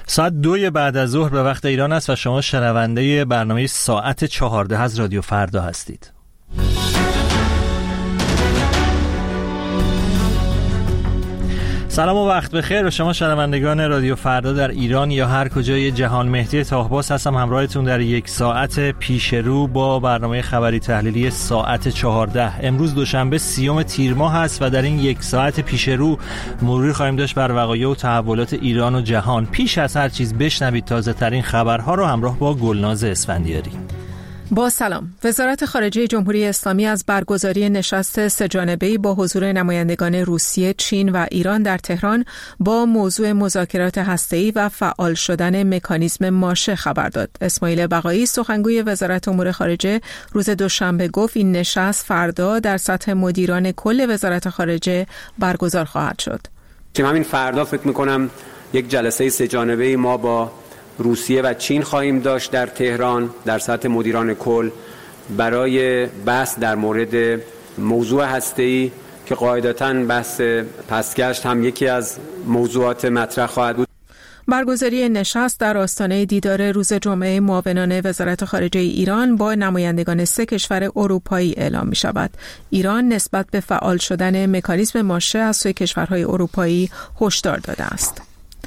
ساعت 2 بعد از ظهر به وقت ایران است و شما شنونده برنامه ساعت 14 از رادیو فردا هستید. سلام و وقت بخیر به شما شنوندگان رادیو فردا در ایران یا هر کجای جهان. مهدی طاهباس هستم همراهتون در یک ساعت پیش رو با برنامه خبری تحلیلی ساعت 14. امروز دوشنبه 30 تیر ماه است و در این یک ساعت پیش رو مروری خواهیم داشت بر وقایع و تحولات ایران و جهان. پیش از هر چیز بشنوید تازه ترین خبرها رو همراه با گلناز اسفندیاری. با سلام. وزارت خارجه جمهوری اسلامی از برگزاری نشست سه‌جانبه‌ای با حضور نمایندگان روسیه، چین و ایران در تهران با موضوع مذاکرات هسته‌ای و فعال شدن مکانیزم ماشه خبر داد. اسماعیل بقایی سخنگوی وزارت امور خارجه روز دوشنبه گفت این نشست فردا در سطح مدیران کل وزارت خارجه برگزار خواهد شد. همین فردا فکر می‌کنم یک جلسه سه‌جانبه‌ای ما با روسیه و چین خواهیم داشت در تهران در سطح مدیران کل برای بحث در مورد موضوع هسته‌ای که قاعدتاً بحث پسگشت هم یکی از موضوعات مطرح خواهد بود. برگزاری نشست در آستانه دیدار روز جمعه معاونان وزارت خارجه ایران با نمایندگان 3 کشور اروپایی اعلام می شود. ایران نسبت به فعال شدن مکانیزم ماشه از سوی کشورهای اروپایی هشدار داده است.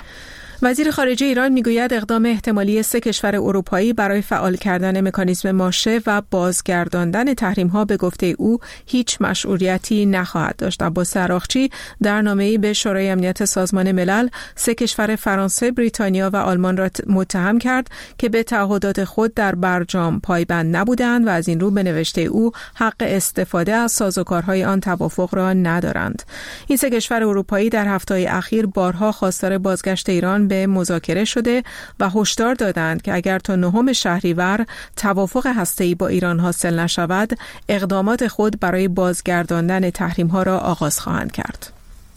وزیر خارجه ایران میگوید اقدام احتمالی 3 کشور اروپایی برای فعال کردن مکانیزم ماشه و بازگرداندن تحریم‌ها به گفته او هیچ مشروعیتی نخواهد داشت. عباس عراقچی در نامه‌ای به شورای امنیت سازمان ملل 3 کشور فرانسه، بریتانیا و آلمان را متهم کرد که به تعهدات خود در برجام پایبند نبودند و از این رو به نوشته او حق استفاده از سازوکارهای آن توافق را ندارند. این 3 کشور اروپایی در هفته‌های اخیر بارها خواستار بازگشت ایران به مذاکره شده و هشدار دادند که اگر تا 9 شهریور توافق هسته‌ای با ایران حاصل نشود، اقدامات خود برای بازگرداندن تحریم‌ها را آغاز خواهند کرد.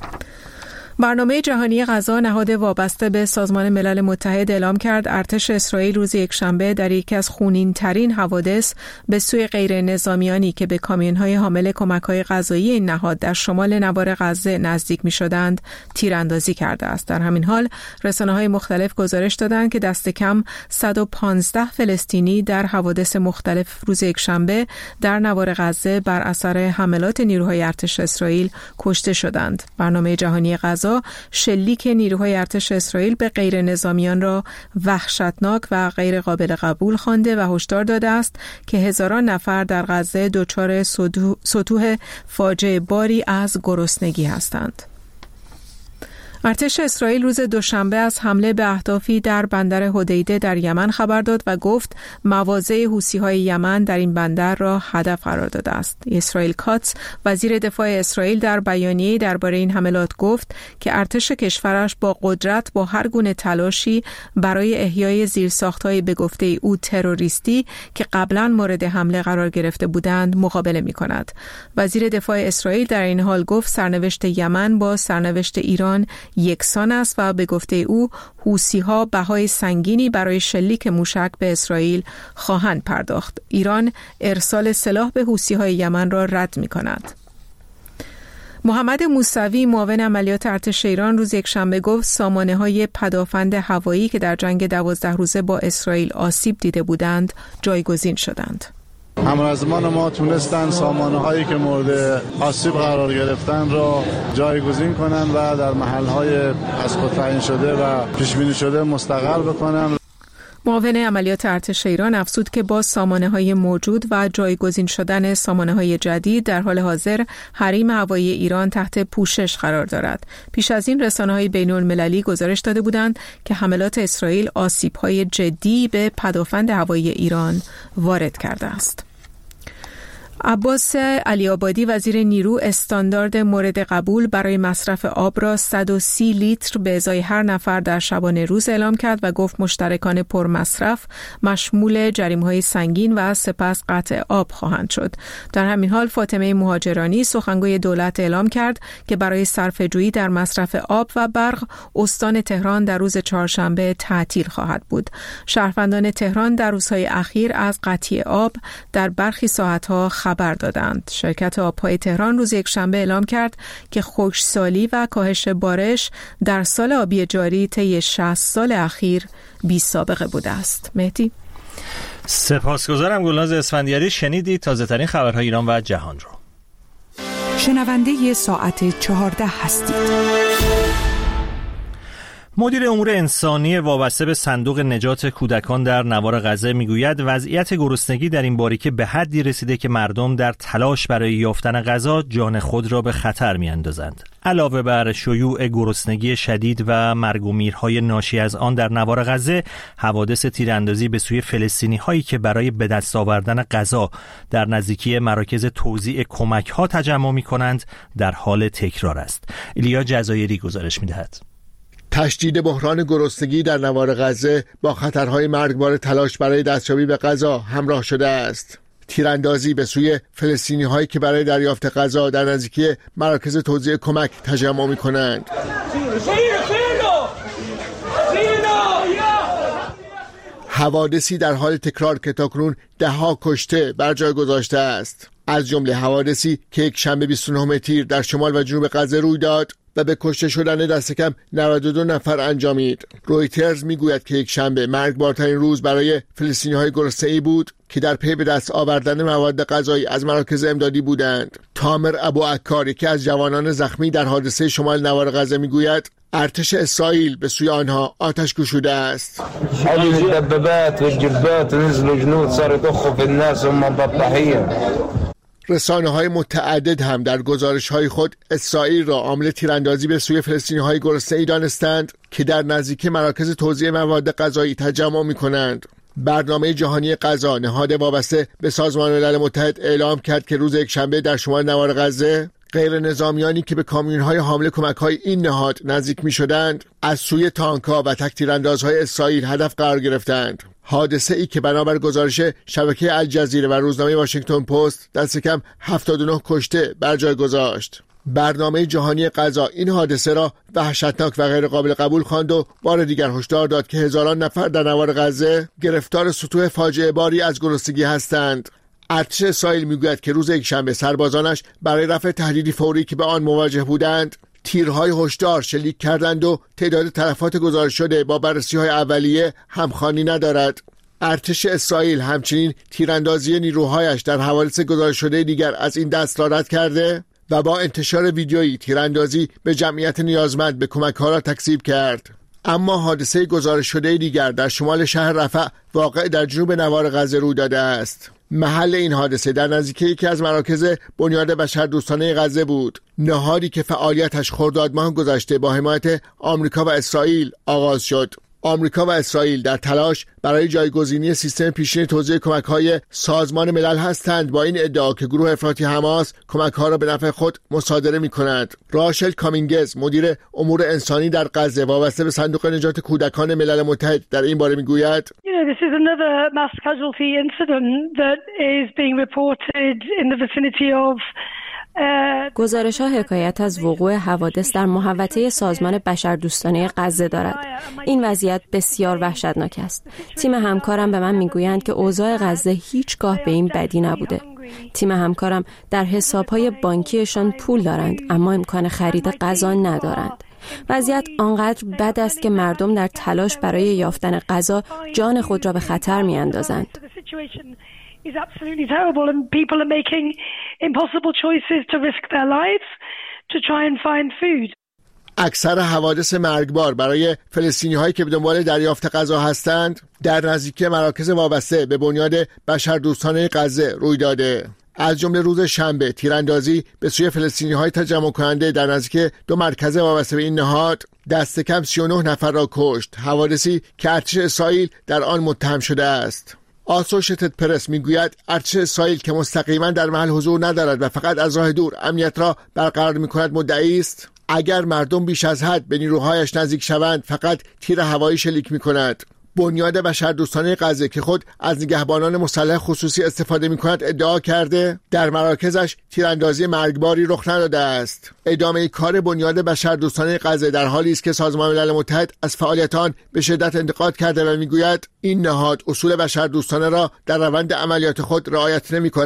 برنامه جهانی غذا نهاد وابسته به سازمان ملل متحد اعلام کرد ارتش اسرائیل روز یکشنبه در یکی از خونین‌ترین حوادث به سوی غیر نظامیانی که به کامیون‌های حامل کمک‌های غذایی این نهاد در شمال نوار غزه نزدیک می‌شدند تیراندازی کرده است. در همین حال رسانه‌های مختلف گزارش دادند که دست کم 115 فلسطینی در حوادث مختلف روز یکشنبه در نوار غزه بر اثر حملات نیروهای ارتش اسرائیل کشته شدند. برنامه جهانی غذا شلیک نیروهای ارتش اسرائیل به غیر نظامیان را وحشتناک و غیر قابل قبول خوانده و هشدار داده است که هزاران نفر در غزه دچار سطوح فاجعه باری از گرسنگی هستند. ارتش اسرائیل روز دوشنبه از حمله به اهدافی در بندر حدیده در یمن خبر داد و گفت مواضع حوثی‌های یمن در این بندر را هدف قرار داده است. اسرائیل کاتس وزیر دفاع اسرائیل در بیانیه‌ای درباره این حملات گفت که ارتش کشورش با قدرت با هر گونه تلاشی برای احیای زیرساخت‌های به گفته او تروریستی که قبلا مورد حمله قرار گرفته بودند مقابله می‌کند. وزیر دفاع اسرائیل در این حال گفت سرنوشت یمن با سرنوشت ایران یکسان است و به گفته او حوثی‌ها بهای سنگینی برای شلیک موشک به اسرائیل خواهند پرداخت. ایران ارسال سلاح به حوثی‌های یمن را رد می‌کند. محمد موسوی معاون عملیات ارتش ایران روز یکشنبه گفت سامانه‌های پدافند هوایی که در جنگ 12 روزه با اسرائیل آسیب دیده بودند جایگزین شدند. همرزمان ما تونستن سامانه‌هایی که مورد آسیب قرار گرفتن را جایگزین کنن و در محل‌های از خود تعیین شده و پیش بینی شده مستقر بکنن. معاون عملیات ارتش ایران افزود که با سامانه‌های موجود و جایگزین شدن سامانه‌های جدید در حال حاضر حریم هوایی ایران تحت پوشش قرار دارد. پیش از این رسانه‌های بین‌المللی گزارش داده بودند که حملات اسرائیل آسیب‌های جدی به پدافند هوایی ایران وارد کرده است. عباس علی‌آبادی وزیر نیرو استاندارد مورد قبول برای مصرف آب را 130 لیتر به ازای هر نفر در شبانه روز اعلام کرد و گفت مشترکان پرمصرف مشمول جریمه‌های سنگین و سپس قطع آب خواهند شد. در همین حال فاطمه مهاجرانی سخنگوی دولت اعلام کرد که برای صرفه‌جویی در مصرف آب و برق استان تهران در روز چهارشنبه تعطیل خواهد بود. شهروندان تهران در روزهای اخیر از قطعی آب در برخی ساعت‌ها خبر خبر دادند. شرکت آبهای تهران روز یکشنبه اعلام کرد که خشکسالی و کاهش بارش در سال آبی جاری طی 60 سال اخیر بی سابقه بوده است. مهدی، سپاسگزارم. گلناز اسفندیاری. شنیدید تازه‌ترین خبرهای ایران و جهان رو. شنونده ساعت 14 هستید. مدیر امور انسانی وابسته به صندوق نجات کودکان در نوار غزه میگوید وضعیت گرسنگی در این باریکه به حدی رسیده که مردم در تلاش برای یافتن غذا جان خود را به خطر میاندازند. علاوه بر شیوع گرسنگی شدید و مرگ و میرهای ناشی از آن در نوار غزه، حوادث تیراندازی به سوی فلسطینی هایی که برای به دست آوردن غذا در نزدیکی مراکز توزیع کمک ها تجمع می کنند در حال تکرار است. ایلیا جزایری گزارش می دهد. تشدید بحران گرسنگی در نوار غزه با خطرهای مرگبار تلاش برای دستیابی به غذا همراه شده است. تیراندازی به سوی فلسطینی هایی که برای دریافت غذا در نزدیکی مراکز توزیع کمک تجمع می کنند. حوادثی در حال تکرار که تاکنون 10 کشته بر جای گذاشته است. از جمله حوادثی که یک شنبه 29 تیر در شمال و جنوب غزه روی داد و به کشته شدن دست کم 92 نفر انجامید. رویترز میگوید که یک شنبه مرگبارترین روز برای فلسطینی‌های گرسنه‌ای بود که در پی به دست آوردن مواد غذایی از مراکز امدادی بودند. تامر ابو عکار، یکی از جوانان زخمی در حادثه شمال نوار غزه، میگوید ارتش اسرائیل به سوی آنها آتش گشوده است. رسانه‌های متعدد هم در گزارش‌های خود اسرائیل را عامل تیراندازی به سوی فلسطینی‌های گرسنه‌ای دانستند که در نزدیکی مراکز توزیع مواد غذایی تجمع می‌کنند. برنامه جهانی غذا، نهاد وابسته به سازمان ملل متحد، اعلام کرد که روز یکشنبه در شمال نوار غزه غیر نظامیانی که به کامیون‌های حامل کمک‌های این نهاد نزدیک می‌شدند از سوی تانک‌ها و تک تیراندازهای اسرائیل هدف قرار گرفتند. حادثه ای که بنابر گزارش شبکه الجزیره و روزنامه واشنگتن پست دست کم 79 کشته بر جای گذاشت. برنامه جهانی غذا این حادثه را وحشتناک و غیر قابل قبول خواند و بار دیگر هشدار داد که هزاران نفر در نوار غزه گرفتار سطوح فاجعه باری از گرسنگی هستند. ارتش اسرائیل میگوید که روز یکشنبه سربازانش برای رفع تهدیدی فوری که به آن مواجه بودند تیرهای هشدار شلیک کردند و تعداد تلفات گزارش شده با بررسی‌های اولیه همخوانی ندارد. ارتش اسرائیل همچنین تیراندازی نیروهایش در حوادث گزارش شده دیگر از این دست را رد کرده و با انتشار ویدیویی تیراندازی به جمعیت نیازمند به کمک‌ها را تکذیب کرد. اما حادثه گزارش شده دیگر در شمال شهر رفح واقع در جنوب نوار غزه روی داده است. محل این حادثه در نزدیکی یکی از مراکز بنیاد بشردوستانه غزه بود، نهادی که فعالیتش خرداد ماه گذشته با حمایت آمریکا و اسرائیل آغاز شد. آمریکا و اسرائیل در تلاش برای جایگزینی سیستم پیشین توزیع کمک‌های سازمان ملل هستند با این ادعا که گروه افراطی حماس کمک‌ها را به نفع خود مصادره می‌کند. راشل کامینگز، مدیر امور انسانی در غزه وابسته به صندوق نجات کودکان ملل متحد، در این باره می‌گوید This is another mass casualty incident that is being reported in the vicinity of گزارش‌ها حکایت از وقوع حوادث در محوطه سازمان بشردوستانه غزه دارد. این وضعیت بسیار وحشتناک است. تیم همکارم به من میگویند که اوضاع غزه هیچگاه به این بدی نبوده. تیم همکارم در حساب‌های بانکیشان پول دارند اما امکان خرید غذا ندارند. وضعیت آنقدر بد است که مردم در تلاش برای یافتن غذا جان خود را به خطر می‌اندازند. is absolutely terrible and people are making impossible choices to risk their lives to try and find food. اکثر حوادث مرگبار برای فلسطینی‌هایی که به دنبال دریافت غذا هستند در نزدیکی مراکز وابسته به بنیاد بشردوستانه غزه روی داده. از جمله روز شنبه تیراندازی به سوی فلسطینی‌های تجمع کننده در نزدیکی 2 مرکز وابسته به این نهاد دست کم 39 نفر را کشت. حوادثی که ارتش اسرائیل در آن متهم شده است. آسوشیتد پرس میگوید ارتش اسرائیل که مستقیما در محل حضور ندارد و فقط از راه دور امنیت را برقرار می‌کند مدعی است اگر مردم بیش از حد به نیروهایش نزدیک شوند فقط تیر هوایی شلیک می‌کند. بنیاد بشردوستانه غزه که خود از نگهبانان مسلح خصوصی استفاده می‌کند ادعا کرده در مراکزش تیراندازی مرگباری رخ نداده است. ادامه کار بنیاد بشردوستانه غزه در حالی است که سازمان ملل متحد از فعالیت آن به شدت انتقاد کرده و میگوید این نهاد اصول بشردوستانه را در روند عملیات خود رعایت نمی‌کند.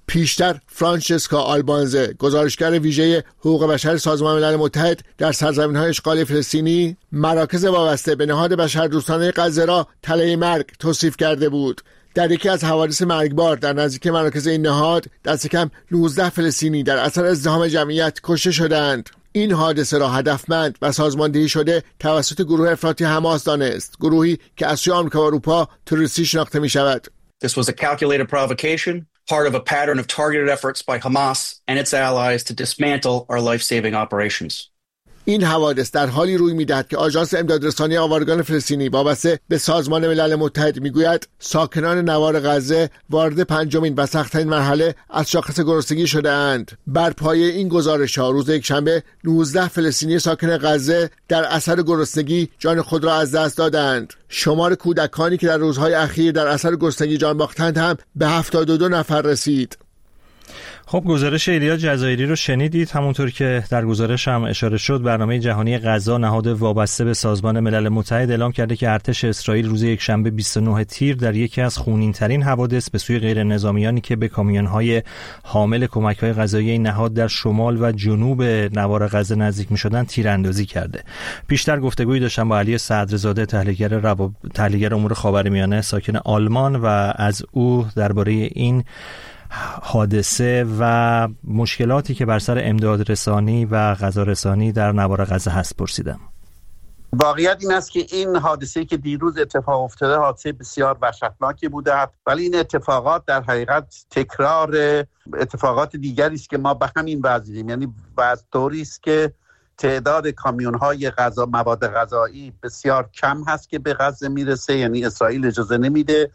پیشتر فرانچسکا آلبانزه، گزارشگر ویژه حقوق بشر سازمان ملل متحد در سرزمین‌های اشغالی فلسطینی، مراکز وابسته به نهاد بشردوستانه غزه را تله مرگ توصیف کرده بود. در یکی از حوادث مرگبار در نزدیکی مراکز این نهاد دست کم 19 فلسطینی در اثر ازدحام جمعیت کشته شدند. این حادثه را هدفمند و سازماندهی شده توسط گروه افراطی حماس دانست، گروهی که از سوی آمریکا و اروپا تروریستی شناخته می شود. This was a calculated provocation, part of a pattern of targeted efforts by Hamas and its allies to dismantle our life-saving operations. این حوادث در حالی روی می‌دهد که آژانس امدادرسانی آوارگان فلسطینی وابسته به سازمان ملل متحد میگوید ساکنان نوار غزه وارد پنجمین و سخت‌ترین مرحله از شاخص گرسنگی شده اند. بر پایه این گزارش‌ها روز یکشنبه 19 فلسطینی ساکن غزه در اثر گرسنگی جان خود را از دست دادند. شمار کودکانی که در روزهای اخیر در اثر گرسنگی جان باختند هم به 72 نفر رسید. خب گزارش ایلیا جزایری رو شنیدید. همونطور که در گزارش هم اشاره شد، برنامه جهانی غذا نهاد وابسته به سازمان ملل متحد اعلام کرده که ارتش اسرائیل روز یکشنبه 29 تیر در یکی از خونین‌ترین حوادث به سوی غیر نظامیانی که به کامیون‌های حامل کمک‌های غذایی این نهاد در شمال و جنوب نوار غزه نزدیک می‌شدند تیراندازی کرده. پیشتر گفتگویی داشتم با علی صدرزاده، تحلیلگر امور خاورمیانه ساکن آلمان، و از او درباره این حادثه و مشکلاتی که بر سر امدادرسانی و غذارسانی در نوار غزه هست پرسیدم. واقعیت این است که این حادثه‌ای که دیروز اتفاق افتاده حادثه بسیار وحشتناکی بوده، ولی این اتفاقات در حقیقت تکرار اتفاقات دیگری است که ما به همین وضعیم. یعنی وضع طوری است که تعداد کامیون‌های مواد غذایی بسیار کم هست که به غزه میرسه، یعنی اسرائیل اجازه نمیده.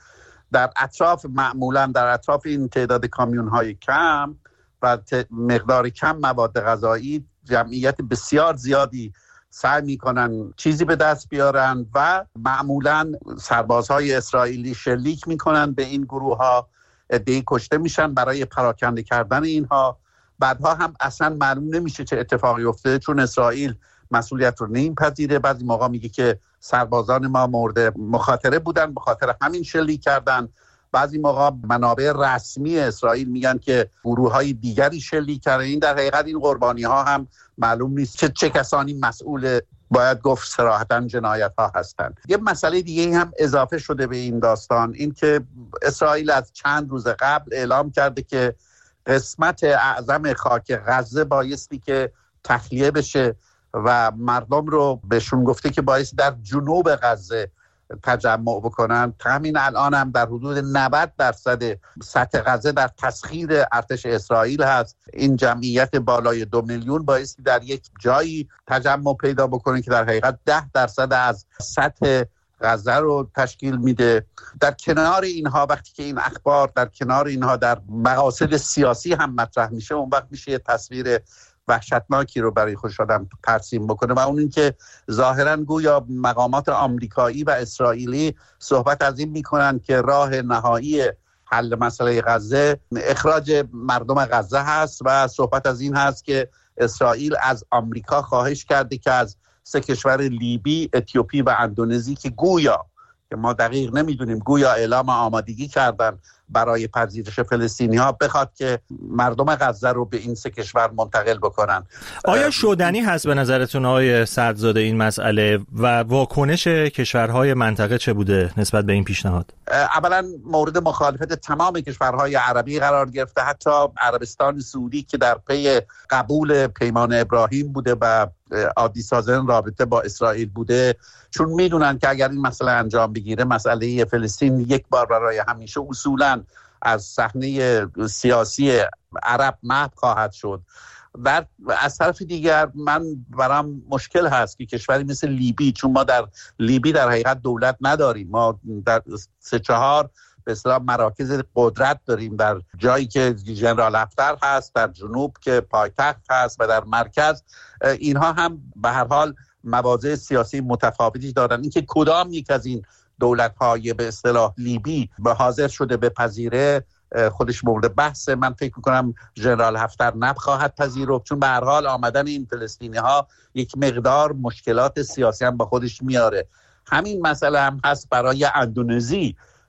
معمولا در اطراف این تعداد کامیون‌های کم و مقدار کم مواد غذایی جمعیت بسیار زیادی سعی میکنن چیزی به دست بیارن و معمولا سربازهای اسرائیلی شلیک میکنن به این گروه ها، عده‌ای کشته میشن برای پراکنده کردن اینها. بعدها هم اصلا معلوم نمیشه چه اتفاقی افتاده، چون اسرائیل مسئولیت رو نمیپذیره. بعضی موقع میگه که سربازان ما مورد مخاطره بودن، به خاطر همین شلیک کردن. بعضی موقع منابع رسمی اسرائیل میگن که گروه‌های دیگری شلیک کردن. این در حقیقت این قربانی‌ها هم معلوم نیست چه کسانی مسئول، باید گفت صراحتاً جنایت‌ها هستند. یه مسئله دیگه هم اضافه شده به این داستان، این که اسرائیل از چند روز قبل اعلام کرده که قسمت اعظم خاک غزه بایستی که تخلیه بشه و مردم رو بهشون گفته که بایستی در جنوب غزه تجمع بکنن. همین الان هم در حدود 90% سطح غزه در تسخیر ارتش اسرائیل هست. این جمعیت بالای 2 میلیون بایستی در یک جایی تجمع پیدا بکنه که در حقیقت 10% از سطح غزه رو تشکیل میده. در کنار اینها وقتی که این اخبار در کنار اینها در مقاصد سیاسی هم مطرح میشه، اون وقت میشه تصویر وحشتناکی رو برای خودش آدم ترسیم بکنه، و اون این که ظاهراً گویا مقامات آمریکایی و اسرائیلی صحبت از این میکنن که راه نهایی حل مسئله غزه اخراج مردم غزه هست، و صحبت از این هست که اسرائیل از آمریکا خواهش کرده که از 3 کشور لیبی، اتیوپی و اندونزی که گویا، که ما دقیق نمیدونیم، گویا اعلام آمادگی کردن برای پذیرش فلسطینی‌ها، بخواد که مردم غزه رو به این 3 کشور منتقل بکنن. آیا شدنی هست به نظرتون آقای صدرزاده این مسئله و واکنش کشورهای منطقه چه بوده نسبت به این پیشنهاد؟ اولا مورد مخالفت تمام کشورهای عربی قرار گرفته، حتی عربستان سعودی که در پی قبول پیمان ابراهیم بوده و عادی سازن رابطه با اسرائیل بوده، چون میدونن که اگر این مسئله انجام بگیره، مسئله فلسطین یک بار برای همیشه اصولا از صحنه سیاسی عرب محو خواهد شد. و از طرف دیگر من برام مشکل هست که کشوری مثل لیبی، چون ما در لیبی در حقیقت دولت نداریم، ما در 3-4 به اصطلاح مراکز قدرت داریم، در جایی که ژنرال هفتر هست، در جنوب که پایتخت هست، و در مرکز. اینها هم به هر حال مواضع سیاسی متفاوتی دارن. اینکه کدام یک از این دولت‌های به اصطلاح لیبی به حاضر شده به پذیره خودش مورد بحثه. من فکر می‌کنم ژنرال هفتر نخواهد پذیرفت، چون به هر حال آمدن این فلسطینی‌ها یک مقدار مشکلات سیاسی هم با خودش میاره. همین مسئله هم هست برای اندونزی.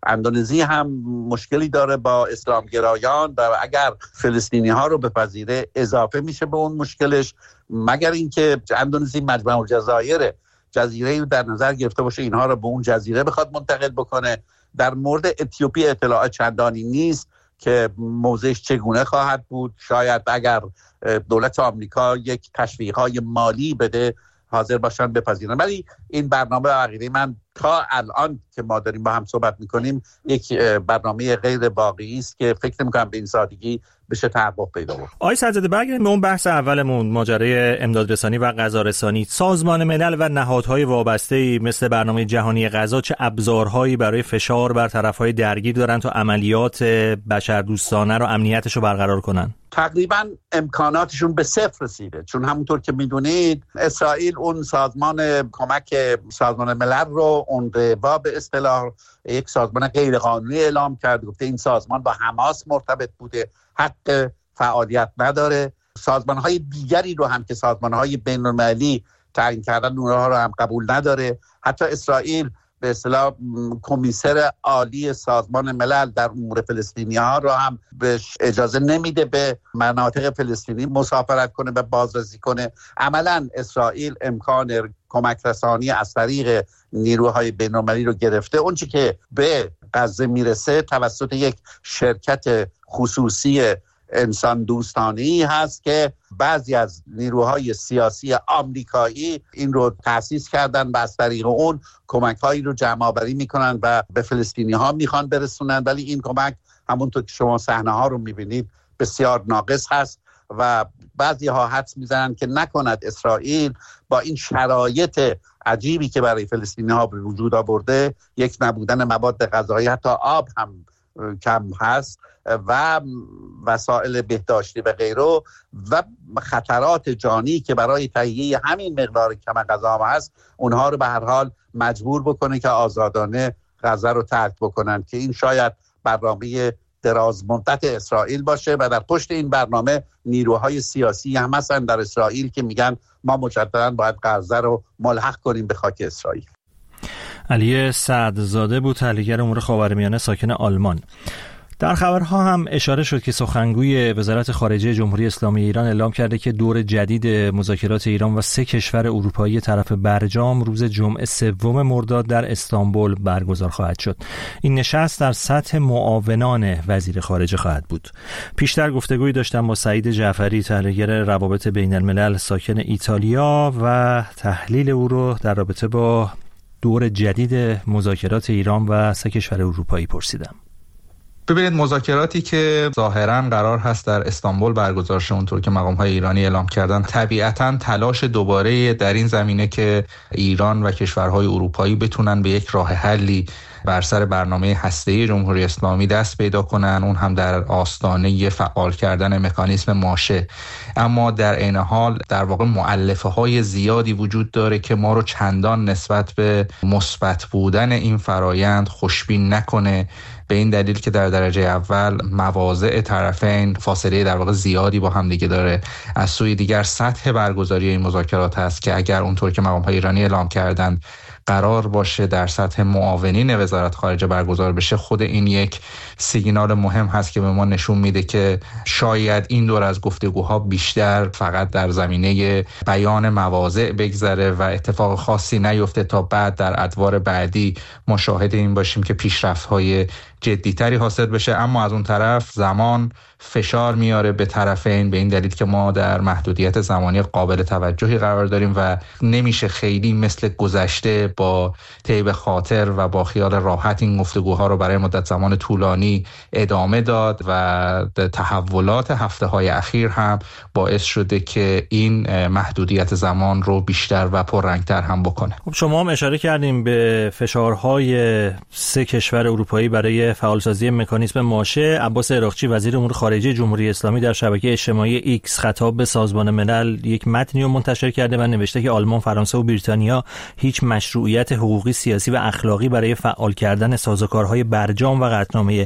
اندونزی هم مشکلی داره با اسلامگرایان و اگر فلسطینی ها رو بپذیره اضافه میشه به اون مشکلش، مگر اینکه اندونزی مجمع الجزایر جزیره‌ای رو در نظر گرفته باشه اینها رو به اون جزیره بخواد منتقل بکنه. در مورد اتیوپی اطلاع چندانی نیست که موضعش چگونه خواهد بود. شاید اگر دولت آمریکا یک تشویق‌های مالی بده حاضر باشن بپذیرن، ولی این برنامه عقیده من تا الان که ما داریم با هم صحبت میکنیم یک برنامه غیر واقعی است که فکر نمی‌کنم به این سادگی بشه تحقق پیدا کنه. آقای سدزاده برگردیم به اون بحث اولمون، ماجرای امدادرسانی و غذارسانی. سازمان ملل و نهادهای وابسته‌ای مثل برنامه جهانی غذا چه ابزارهایی برای فشار بر طرف‌های درگیر دارن تا عملیات بشردوستانه رو امنیتش رو برقرار کنن؟ تقریبا امکاناتشون به صفر رسیده، چون همونطور که میدونید اسرائیل اون سازمان کمک سازمان ملل رو اونروا به اصطلاح یک سازمان غیر قانونی اعلام کرد، گفته این سازمان با حماس مرتبط بوده، حق فعالیت نداره. سازمان‌های دیگری رو هم که سازمان‌های بین‌المللی تعیین کردن اونها رو هم قبول نداره. حتی اسرائیل به اصطلاح کمیسر عالی سازمان ملل در امور فلسطینی‌ها رو هم بهش اجازه نمیده به مناطق فلسطینی مسافرت کنه و بازرسی کنه. عملاً اسرائیل امکان کمک رسانی از طریق نیروهای بین‌المللی رو گرفته. اون چی که به غزه میرسه توسط یک شرکت خصوصی انسان دوستانه‌ای هست که بعضی از نیروهای سیاسی آمریکایی این رو تأسیس کردن و از طریق اون کمک‌هایی رو جمع‌آوری می‌کنن و به فلسطینی‌ها می‌خوان برسونن، ولی این کمک همونطور که شما صحنه‌ها رو می‌بینید بسیار ناقص هست و بعضی‌ها حدس می‌زنن که نکند اسرائیل با این شرایط عجیبی که برای فلسطینی‌ها به وجود آورده، یک نبودن مواد غذایی، حتی آب هم کم هست و وسایل بهداشتی و غیره و خطرات جانی که برای تهیه همین مقدار کم غذا هست، اونها رو به هر حال مجبور بکنه که آزادانه غزه رو ترک بکنن، که این شاید برنامه دراز مدت اسرائیل باشه و در پشت این برنامه نیروهای سیاسی هم هستن در اسرائیل که میگن ما مجددا باید غزه رو ملحق کنیم به خاک اسرائیل. علی سعدزاده بود، تحلیلگر امور خاورمیانه ساکن آلمان. در خبرها هم اشاره شد که سخنگوی وزارت خارجه جمهوری اسلامی ایران اعلام کرده که دور جدید مذاکرات ایران و 3 کشور اروپایی طرف برجام روز جمعه 3 مرداد در استانبول برگزار خواهد شد. این نشست در سطح معاونان وزیر خارجه خواهد بود. پیشتر گفتگویی داشتم با سعید جعفری، تحلیلگر روابط بین الملل ساکن ایتالیا، و تحلیل او رو در رابطه با دور جدید مذاکرات ایران و 3 کشور اروپایی پرسیدم. ببینید، مذاکراتی که ظاهراً قرار هست در استانبول برگزار شه اونطور که مقام‌های ایرانی اعلام کردن، طبیعتاً تلاش دوباره در این زمینه که ایران و کشورهای اروپایی بتونن به یک راه حلی بر سر برنامه هسته‌ای جمهوری اسلامی دست پیدا کنن، اون هم در آستانه فعال کردن مکانیسم ماشه. اما در عین حال در واقع مؤلفه‌های زیادی وجود داره که ما رو چندان نسبت به مثبت بودن این فرایند خوشبین نکنه، به این دلیل که در درجه اول مواضع طرفین فاصله در واقع زیادی با هم دیگه داره. از سوی دیگر سطح برگزاری این مذاکرات هست که اگر اونطور که مقام‌های ایرانی اعلام کردن قرار باشه در سطح معاونین وزارت خارجه برگزار بشه، خود این یک سیگنال مهم هست که به ما نشون میده که شاید این دور از گفتگوها بیشتر فقط در زمینه بیان مواضع بگذره و اتفاق خاصی نیفته تا بعد در ادوار بعدی ما شاهد این باشیم که پیشرفت‌های جدی‌تری حاصل بشه. اما از اون طرف زمان فشار میاره به طرفین، به این دلیل که ما در محدودیت زمانی قابل توجهی قرار داریم و نمیشه خیلی مثل گذشته با طیب خاطر و با خیال راحت این گفتگوها رو برای مدت زمان طولانی ادامه داد و تحولات هفته‌های اخیر هم باعث شده که این محدودیت زمان رو بیشتر و پررنگتر هم بکنه. خب شما هم اشاره کردیم به فشارهای 3 کشور اروپایی برای فعالسازی مکانیسم ماشه. عباس عراقچی وزیر امور خارجه جمهوری اسلامی در شبکه اجتماعی ایکس خطاب به سازمان ملل یک متنی رو منتشر کرده و نوشته که آلمان، فرانسه و بریتانیا هیچ مشروعیت مشروعیت حقوقی، سیاسی و اخلاقی برای فعال کردن سازوکارهای برجام و قطعنامه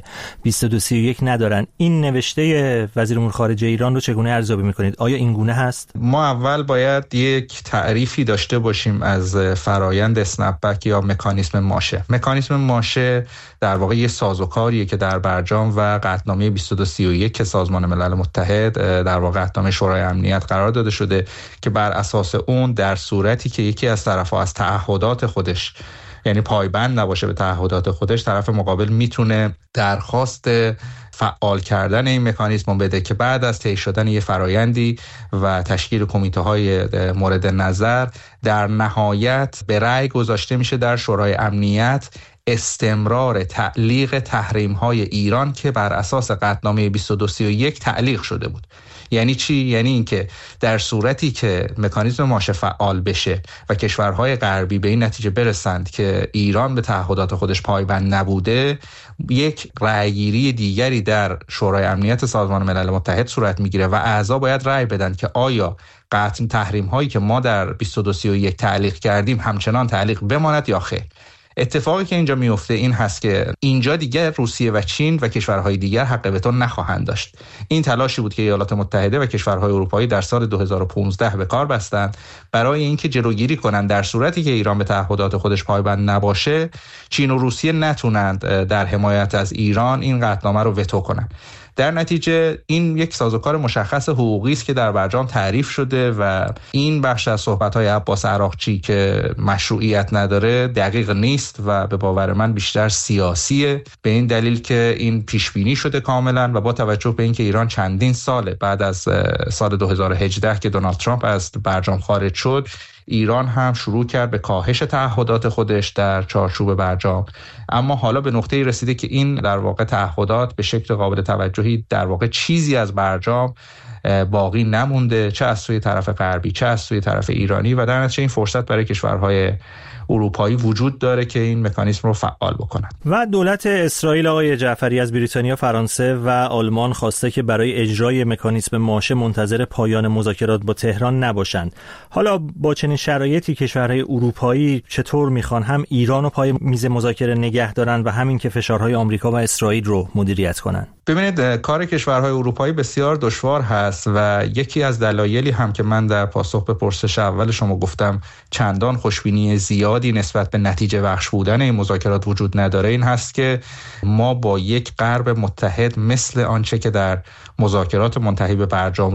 2231 ندارن. این نوشته وزیر امور خارجه ایران رو چگونه ارزیابی می‌کنید؟ آیا این گونه هست؟ ما اول باید یک تعریفی داشته باشیم از فرایند اسنپ بک یا مکانیسم ماشه. مکانیسم ماشه در واقع یه سازوکاریه که در برجام و قطعنامه 2231 که سازمان ملل متحد در واقع قطعنامه شورای امنیت قرار داده شده که بر اساس اون در صورتی که یکی از طرف‌ها از تعهدات خودش یعنی پایبند نباشه به تعهدات خودش، طرف مقابل میتونه درخواست فعال کردن این مکانیزم بده که بعد از طی شدن یه فرایندی و تشکیل کمیته‌های مورد نظر در نهایت به رأی گذاشته میشه در شورای امنیت استمرار تعلیق تحریم‌های ایران که بر اساس قطعنامه 2231 تعلیق شده بود. یعنی چی؟ یعنی اینکه در صورتی که مکانیزم ماشه فعال بشه و کشورهای غربی به این نتیجه برسند که ایران به تعهدات خودش پایبند نبوده، یک رأیگیری دیگری در شورای امنیت سازمان ملل متحد صورت میگیره و اعضا باید رأی بدن که آیا قطع تحریم هایی که ما در 2231 تعلیق کردیم همچنان تعلیق بماند یا خیر. اتفاقی که اینجا میفته این هست که اینجا دیگر روسیه و چین و کشورهای دیگر حق وتو نخواهند داشت. این تلاشی بود که ایالات متحده و کشورهای اروپایی در سال 2015 به کار بستند برای اینکه جلوگیری کنند در صورتی که ایران به تعهدات خودش پایبند نباشه، چین و روسیه نتونند در حمایت از ایران این قطعنامه رو وتو کنند. در نتیجه این یک سازوکار مشخص حقوقی است که در برجام تعریف شده و این بخش از صحبت‌های عباس عراقچی که مشروعیت نداره دقیق نیست و به باور من بیشتر سیاسیه، به این دلیل که این پیش بینی شده کاملا و با توجه به اینکه ایران چندین سال بعد از سال 2018 که دونالد ترامپ از برجام خارج شد، ایران هم شروع کرد به کاهش تعهدات خودش در چارچوب برجام، اما حالا به نقطه‌ای رسیده که این در واقع تعهدات به شکل قابل توجهی در واقع چیزی از برجام باقی نمونده، چه از سوی طرف غربی چه از سوی طرف ایرانی، و در نتیجه این فرصت برای کشورهای اروپایی وجود داره که این مکانیزم رو فعال بکنن. و دولت اسرائیل آقای جعفری از بریتانیا، فرانسه و آلمان خواسته که برای اجرای مکانیزم ماشه منتظر پایان مذاکرات با تهران نباشند. حالا با چنین شرایطی کشورهای اروپایی چطور میخوان هم ایران رو پای میز مذاکره نگه دارن و همین که فشارهای آمریکا و اسرائیل رو مدیریت کنن؟ ببینید کار کشورهای اروپایی بسیار دشوار هست و یکی از دلایلی هم که من در پاسخ به پرسش اول شما گفتم چندان خوشبینی زیادی نسبت به نتیجه بخش بودن این مذاکرات وجود نداره این هست که ما با یک غرب متحد مثل آنچه که در مذاکرات منتهی به برجام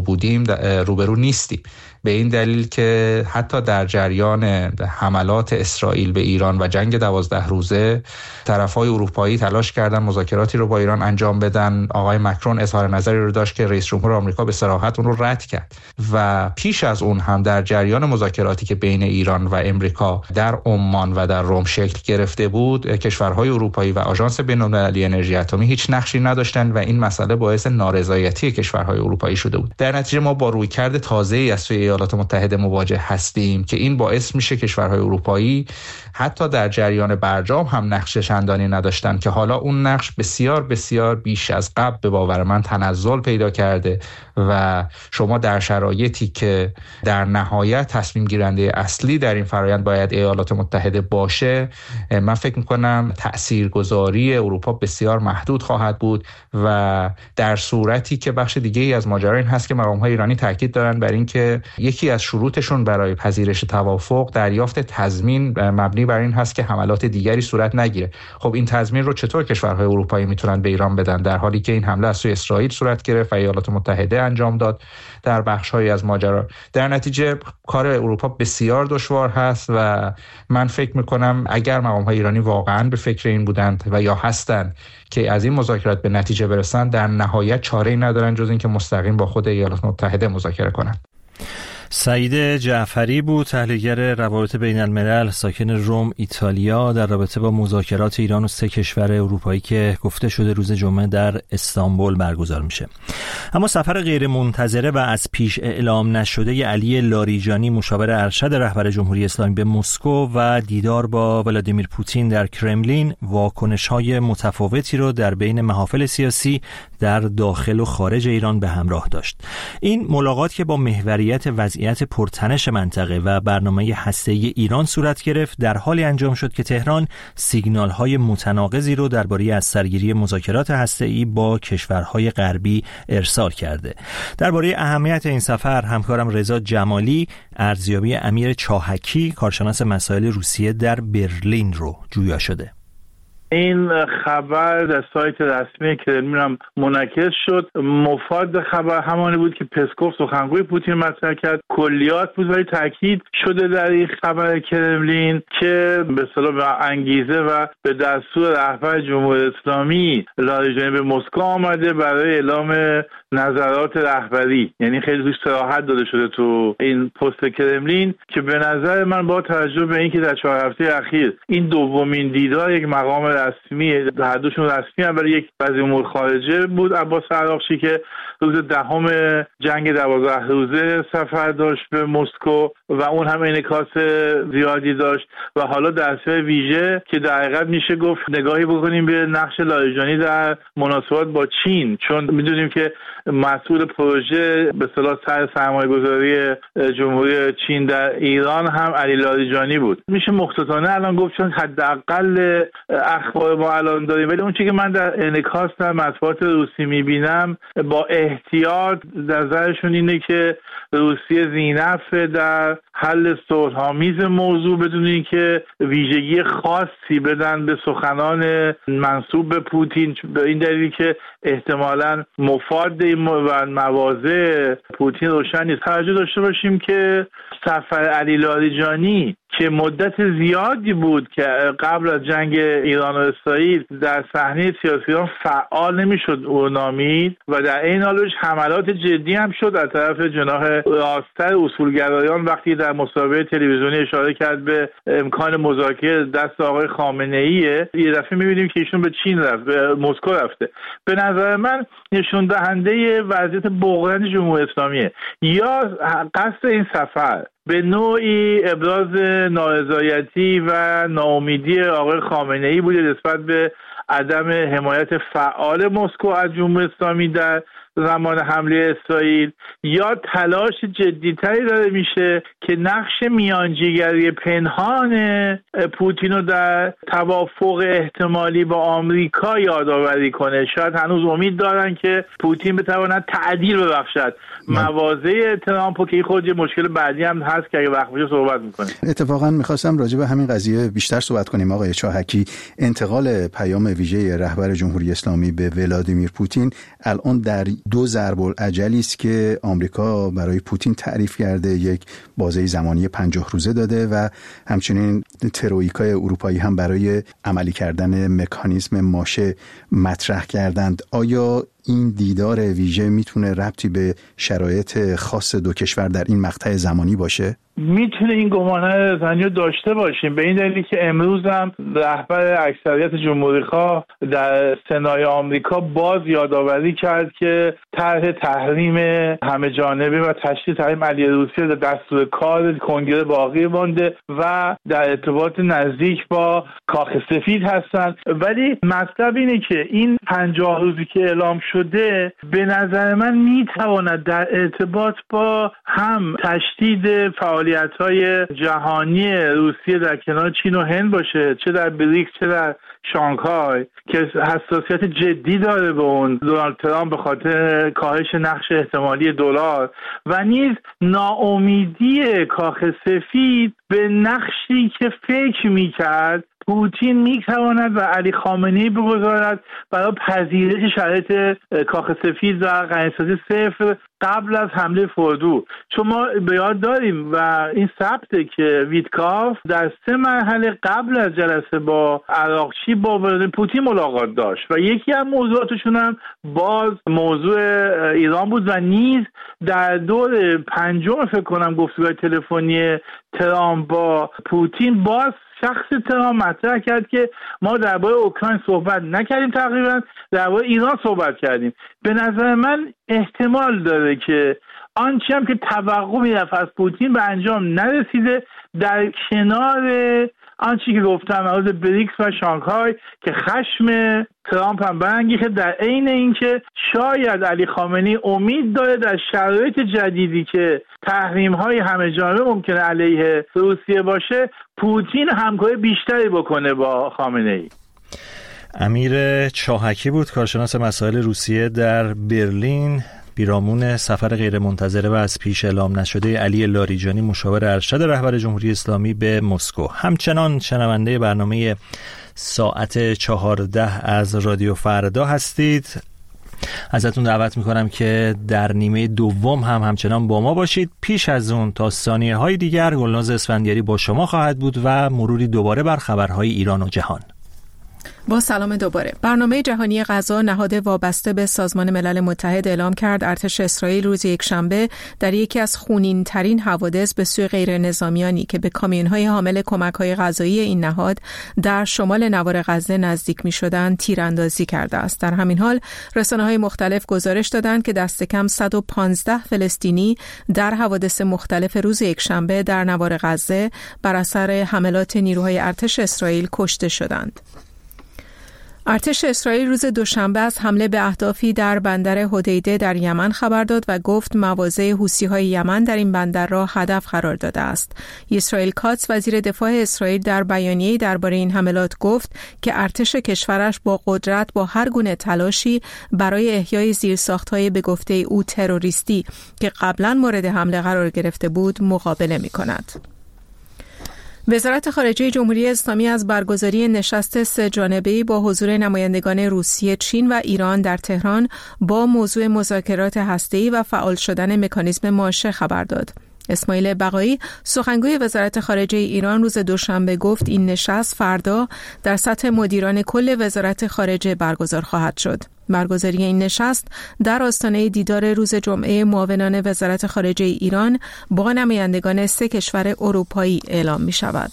روبرو نیستیم، به این دلیل که حتی در جریان حملات اسرائیل به ایران و جنگ 12 روزه طرفهای اروپایی تلاش کردن مذاکراتی رو با ایران انجام بدن. آقای مکرون اظهار نظری رو داشت که رئیس جمهور آمریکا به صراحت اون رو رد کرد و پیش از اون هم در جریان مذاکراتی که بین ایران و امریکا در عمان و در روم شکل گرفته بود، کشورهای اروپایی و آژانس بین‌المللی انرژی اتمی هیچ نقشی نداشتند و این مسئله باعث نارضایتی کشورهای اروپایی شده بود. در نتیجه ما با رویکرد تازه‌ای از سوی ایالات متحده مواجه هستیم که این باعث میشه کشورهای اروپایی حتی در جریان برجام هم نقش چندانی نداشتن که حالا اون نقش بسیار بسیار بیش از قبل به باور من تنزل پیدا کرده و شما در شرایطی که در نهایت تصمیم گیرنده اصلی در این فرآیند باید ایالات متحده باشه، من فکر میکنم تاثیرگذاری اروپا بسیار محدود خواهد بود و در صورتی که بخش دیگه‌ای از ماجرا این هست که مقام‌های ایرانی تاکید دارن بر این که یکی از شروطشون برای پذیرش توافق دریافت تضمین مبنی بر این هست که حملات دیگری صورت نگیره. خب این تضمین رو چطور کشورهای اروپایی میتونن به ایران بدن در حالی که این حمله از سوی اسرائیل صورت گرفت و ایالات متحده انجام داد در بخش‌هایی از ماجرا؟ در نتیجه کار اروپا بسیار دشوار هست و من فکر می‌کنم اگر مقام‌های ایرانی واقعاً به فکر این بودند و یا هستند که از این مذاکرات به نتیجه برسند، در نهایت چاره‌ای ندارن جز اینکه مستقیم با خود ایالات متحده مذاکره کنند. سعید جعفری بود، تحلیلگر روابط بین الملل، ساکن روم، ایتالیا، در رابطه با مذاکرات ایران و 3 کشور اروپایی که گفته شده روز جمعه در استانبول برگزار میشه. اما سفر غیر منتظره و از پیش اعلام نشده علی لاریجانی، مشاور ارشد رهبر جمهوری اسلامی به مسکو و دیدار با ولادیمیر پوتین در کرملین، واکنش‌های متفاوتی رو در بین محافل سیاسی در داخل و خارج ایران به همراه داشت. این ملاقات که با محوریت وزیر وضعیت پرتنش منطقه و برنامه هسته‌ای ایران صورت گرفت، در حالی انجام شد که تهران سیگنال‌های متناقضی رو درباره از سرگیری مذاکرات هسته‌ای با کشورهای غربی ارسال کرده. درباره اهمیت این سفر همکارم رضا جمالی ارزیابی امیر چاهکی کارشناس مسائل روسیه در برلین رو جویا شده. این خبر در سایت رسمی کرملین هم منعکس شد. مفاد خبر همانی بود که پسکوف سخنگوی پوتین مطرح کرد. کلیات بود ولی تاکید شده در این خبر کرملین که به اصطلاح به انگیزه و به دستور رهبر جمهوری اسلامی لاریجانی به مسکو آمده برای اعلام نظرات رهبری، یعنی خیلی روش صراحت داده شده تو این پست کرملین که به نظر من با توجه به اینکه در 4 هفته اخیر این دومین دیدار یک مقام رسمی، هر دوشون رسمی هم، ولی یک وزیر امور خارجه بود عباس عراقچی که روز 10 جنگ 12 روزه سفر داشت به مسکو و اون هم انعکاس زیادی داشت و حالا دستور ویژه که در حقیقت میشه گفت نگاهی بکنیم به نقش لاریجانی در مناسبات با چین، چون میدونیم که مسئول پروژه به اصطلاح سرمایه‌گذاری جمهوری چین در ایران هم علی لاریجانی بود. میشه مختصرانه الان گفت چون حداقل اخبار ما الان داریم، ولی اون چیزی که من در انعکاس در مطبوعات روسی میبینم با احتیاط نظرشون اینه که روسیه ذی‌نفع در حل صلح‌آمیز موضوع بدون اینکه ویژگی خاصی بدن به سخنان منسوب به پوتین، به این دلیل که احتمالاً مفاد و مواضع پوتین روشن نیست. توجه داشته باشیم که سفر علی لاریجانی که مدت زیادی بود که قبل از جنگ ایران و اسرائیل در صحنه سیاسی ایران فعال نمیشد او نامید و در این حالش حملات جدی هم شد از طرف جناح راستر اصولگرایان وقتی در مصاحبه تلویزیونی اشاره کرد به امکان مذاکره دست آقای خامنه‌ایه. یه دفعه می‌بینیم که ایشون به چین رفت، به مسکو رفته. به نظر من نشون دهنده وضعیت بحرانی جمهوری اسلامیه. یا قصد این سفر به نوعی ابراز نارضایتی و ناامیدی آقای خامنه‌ای بوده نسبت به عدم حمایت فعال مسکو از جمهوری اسلامی در زمان حمله اسرائیل، یا تلاش جدیتری داره میشه که نقش میانجیگری پنهان پوتین رو در توافق احتمالی با آمریکا یادآوری کنه. شاید هنوز امید دارن که پوتین بتواند تعدیل ببخشد مواضع ترامپ که خود یه مشکل بعدی هم هست که اگه وقت بشه صحبت میکنه. اتفاقا میخواستم راجع به همین قضیه بیشتر صحبت کنیم. آقای چاهکی، انتقال پیام ویژه رهبر جمهوری اسلامی به ولادیمیر پوتین الان در 2 ضرب الاجلی است که آمریکا برای پوتین تعریف کرده، یک بازه زمانی 50 روزه داده و همچنین ترویکای اروپایی هم برای عملی کردن مکانیزم ماشه مطرح کردند. آیا این دیدار ویژه میتونه ربطی به شرایط خاص دو کشور در این مقطع زمانی باشه؟ میتونه این گمانه زنی داشته باشیم، به این دلیل که امروز هم رهبر اکثریت جمهوری‌خواه در سنای آمریکا باز یادآوری کرد که طرح تحریم همه جانبه و تشدید تحریم علیه روسیه در دستور کار کنگره باقی مانده و در ارتباط نزدیک با کاخ سفید هستند. ولی مطلب اینه که این 50 روزی که اعلام شده به نظر من میتواند در ارتباط با هم تشدید فعالیت‌های جهانی روسیه در کنار چین و هند باشه، چه در بریکس چه در شانگهای که حساسیت جدی داره به اون دونالد ترامپ به خاطر کاهش نقش احتمالی دلار و نیز ناامیدی کاخ سفید به نقشی که فکر می‌کرد پوتین میتواند و علی خامنه‌ای بگذارد برای پذیرش شرایط کاخ سفید و غنیسازی صفر قبل از حمله فردو. چون ما به یاد داریم و این ثبته که ویتکاف در 3 مرحله قبل از جلسه با عراقچی با پوتین ملاقات داشت و یکی از موضوعاتشون هم باز موضوع ایران بود و نیز در دور 5 فکر کنم گفتگوهای تلفنی ترامپ با پوتین باز شخص ترامپ مطرح کرد که ما درباره اوکراین صحبت نکردیم، تقریبا درباره ایران صحبت کردیم. به نظر من احتمال داره که آنچه هم که توقع میرفت از پوتین به انجام نرسیده، در کنار آنچه که گفتم از بریکس و شانگهای که خشم ترامپ هم برانگیخته، در عین اینکه شاید علی خامنه‌ای امید داره در شرایط جدیدی که تحریم‌های همه جانبه ممکنه علیه روسیه باشه، پوتین همکاری بیشتری بکنه با خامنه‌ای. امیر چاهکی بود، کارشناس مسائل روسیه در برلین، پیرامون سفر غیرمنتظره و از پیش اعلام نشده علی لاریجانی مشاور ارشد رهبر جمهوری اسلامی به مسکو. همچنان شنونده برنامه ساعت 14 از رادیو فردا هستید. ازتون دعوت میکنم که در نیمه دوم همچنان با ما باشید. پیش از اون تا ثانیه های دیگر گلناز اسفندیاری با شما خواهد بود و مروری دوباره بر خبرهای ایران و جهان. با سلام دوباره. برنامه جهانی غذا نهاد وابسته به سازمان ملل متحد اعلام کرد ارتش اسرائیل روز یکشنبه در یکی از خونین ترین حوادث به سوی غیر نظامیانی که به کامیون‌های حامل کمک‌های غذایی این نهاد در شمال نوار غزه نزدیک می‌شدند تیراندازی کرده است. در همین حال رسانه‌های مختلف گزارش دادند که دست کم 115 فلسطینی در حوادث مختلف روز یکشنبه در نوار غزه بر اثر حملات نیروهای ارتش اسرائیل کشته شدند. ارتش اسرائیل روز دوشنبه از حمله به اهدافی در بندر حدیده در یمن خبر داد و گفت مواضع حوثی‌های یمن در این بندر را هدف قرار داده است. اسرائیل کاتس وزیر دفاع اسرائیل در بیانیه‌ای درباره این حملات گفت که ارتش کشورش با قدرت با هر گونه تلاشی برای احیای زیرساخت‌های به گفته او تروریستی که قبلاً مورد حمله قرار گرفته بود مقابله می‌کند. وزارت خارجه جمهوری اسلامی از برگزاری نشست سه‌جانبه‌ای با حضور نمایندگان روسیه، چین و ایران در تهران با موضوع مذاکرات هسته‌ای و فعال شدن مکانیزم ماشه خبر داد. اسماعیل بقایی سخنگوی وزارت خارجه ایران روز دوشنبه گفت این نشست فردا در سطح مدیران کل وزارت خارجه برگزار خواهد شد. برگزاری این نشست در آستانه دیدار روز جمعه معاونان وزارت خارجه ایران با نمایندگان 3 کشور اروپایی اعلام می شود.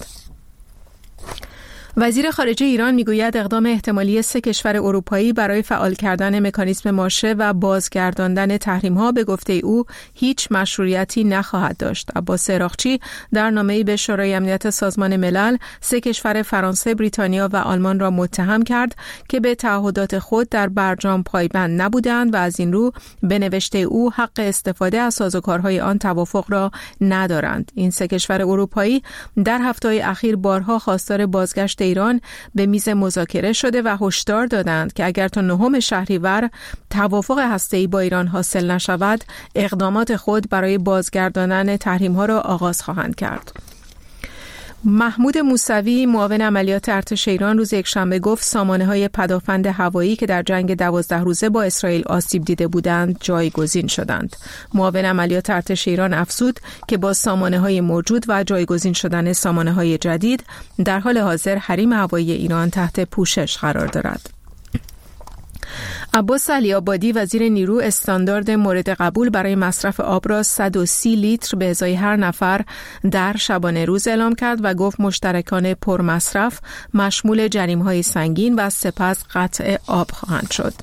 وزیر خارجه ایران میگوید اقدام احتمالی 3 کشور اروپایی برای فعال کردن مکانیزم ماشه و بازگرداندن تحریم‌ها به گفته او هیچ مشروعیتی نخواهد داشت. عباس عراقچی در نامه‌ای به شورای امنیت سازمان ملل 3 کشور فرانسه، بریتانیا و آلمان را متهم کرد که به تعهدات خود در برجام پایبند نبودند و از این رو به نوشته او حق استفاده از سازوکارهای آن توافق را ندارند. این 3 کشور اروپایی در هفته‌های اخیر بارها خواستار بازگشت ایران به میز مذاکره شده و هشدار دادند که اگر تا 9 شهریور توافق هسته‌ای با ایران حاصل نشود، اقدامات خود برای بازگرداندن تحریم‌ها را آغاز خواهند کرد. محمود موسوی معاون عملیات ارتش ایران روز یکشنبه گفت سامانه‌های پدافند هوایی که در جنگ 12 روزه با اسرائیل آسیب دیده بودند جایگزین شدند. معاون عملیات ارتش ایران افزود که با سامانه‌های موجود و جایگزین شدن سامانه‌های جدید در حال حاضر حریم هوایی ایران تحت پوشش قرار دارد. عباس علی‌آبادی وزیر نیرو استاندارد مورد قبول برای مصرف آب را 130 لیتر به ازای هر نفر در شبانه روز اعلام کرد و گفت مشترکان پرمصرف مشمول جریمه‌های سنگین و سپس قطع آب خواهند شد.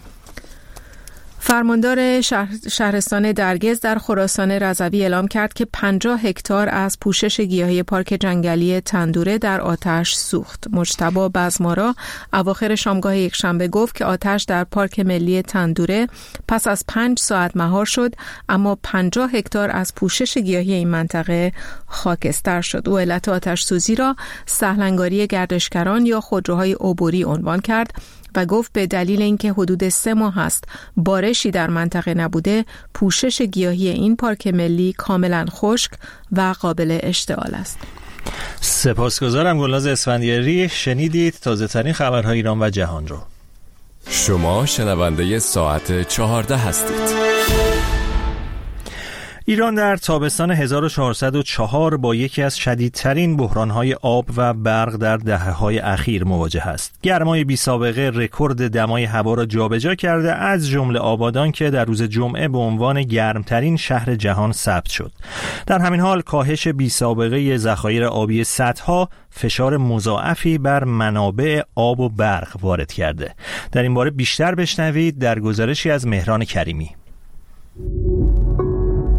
فرماندار شهرستان درگز در خراسان رضوی اعلام کرد که 50 هکتار از پوشش گیاهی پارک جنگلی تندوره در آتش سوخت. مجتبی بزمارا اواخر شامگاه یکشنبه گفت که آتش در پارک ملی تندوره پس از 5 ساعت مهار شد، اما 50 هکتار از پوشش گیاهی این منطقه خاکستر شد. او علت آتش سوزی را سهلنگاری گردشگران یا خودروهای عبوری عنوان کرد و گفت به دلیل اینکه حدود 3 ماه است بارشی در منطقه نبوده، پوشش گیاهی این پارک ملی کاملا خشک و قابل اشتعال است. سپاسگزارم گلناز اسفندیاری. شنیدید تازه ترین خبرهای ایران و جهان رو. شما شنونده ساعت 14 هستید. ایران در تابستان 1404 با یکی از شدیدترین بحران‌های آب و برق در دهه‌های اخیر مواجه است. گرمای بی‌سابقه رکورد دمای هوا را جابجا کرده، از جمله آبادان که در روز جمعه به عنوان گرمترین شهر جهان ثبت شد. در همین حال کاهش بی‌سابقه ذخایر آبی سدها فشار مضاعفی بر منابع آب و برق وارد کرده. در این باره بیشتر بشنوید در گزارشی از مهران کریمی.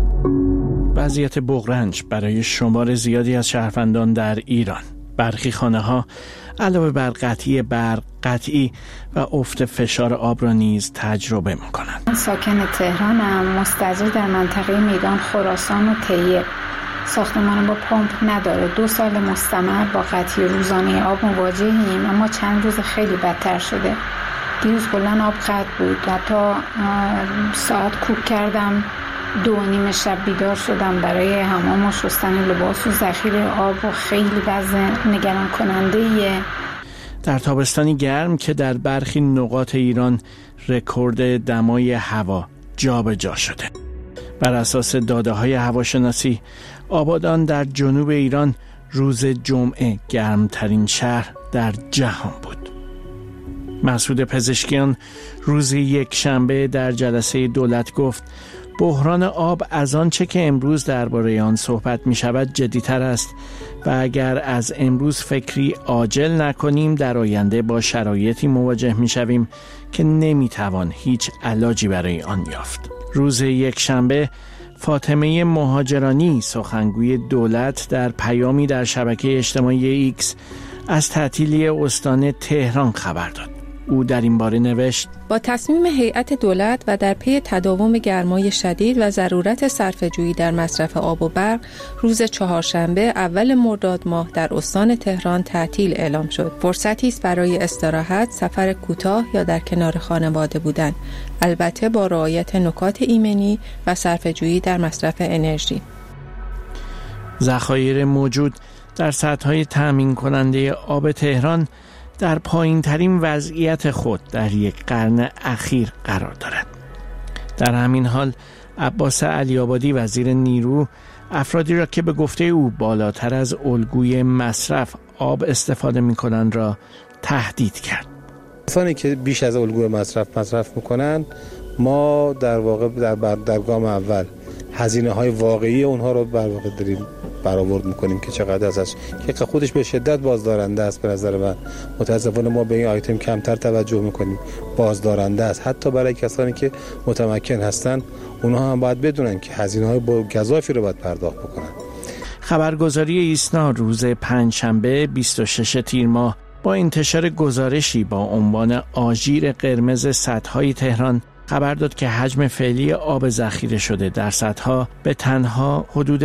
وضعیت بغرنج برای شمار زیادی از شهروندان در ایران. برخی خانه‌ها علاوه بر قطعی برق، قطعی و افت فشار آب را نیز تجربه می‌کنند. من ساکن تهرانم، مستأجر در منطقه میدان خراسان و طیب. ساختمان با پمپ نداره. 2 سال مستمر با قطعی روزانه آب مواجهیم، اما چند روز خیلی بدتر شده. دیروز کلاً آب قطع بود. حتی ساعت کوک کردم، 2:30 شب بیدار شدم برای حمام و شستن لباس و ذخیره آب و خیلی وضع نگران کننده‌ایه. در تابستانی گرم که در برخی نقاط ایران رکورد دمای هوا جابجا شده. بر اساس داده‌های هواشناسی، آبادان در جنوب ایران روز جمعه گرمترین شهر در جهان بود. مسعود پزشکیان روز یکشنبه در جلسه دولت گفت بحران آب از آنچه که امروز درباره آن صحبت می شود جدی‌تر است و اگر از امروز فکری عاجل نکنیم در آینده با شرایطی مواجه می شویم که نمی توان هیچ علاجی برای آن یافت. روز یکشنبه فاطمه مهاجرانی سخنگوی دولت در پیامی در شبکه اجتماعی ایکس از تعطیلی استان تهران خبر داد. او در این باره نوشت: با تصمیم هیئت دولت و در پی تداوم گرمای شدید و ضرورت صرفه‌جویی در مصرف آب و برق، روز چهارشنبه اول مرداد ماه در استان تهران تعطیل اعلام شد. فرصتی است برای استراحت، سفر کوتاه یا در کنار خانواده بودن، البته با رعایت نکات ایمنی و صرفه‌جویی در مصرف انرژی. ذخایر موجود در سدهای تامین کننده آب تهران در پایین ترین وضعیت خود در یک قرن اخیر قرار دارد. در همین حال عباس علی‌آبادی وزیر نیرو افرادی را که به گفته او بالاتر از الگوی مصرف آب استفاده می‌کنند را تهدید کرد. کسانی که بیش از الگوی مصرف می‌کنند، ما در واقع در گام اول هزینه‌های واقعی اونها رو در واقع داریم برآورد میکنیم که چقدر ازش که خودش به شدت بازدارنده است. به نظر من متاسفانه ما به این آیتم کمتر توجه میکنیم. بازدارنده است حتی برای کسانی که متمکن هستند. اونها هم باید بدونن که هزینه‌های گزافی رو باید پرداخت بکنن. خبرگزاری ایسنا روز پنجشنبه 26 تیر ماه با انتشار گزارشی با عنوان آژیر قرمز سدهای تهران خبر داد که حجم فعلی آب ذخیره شده در سدها به تنها حدود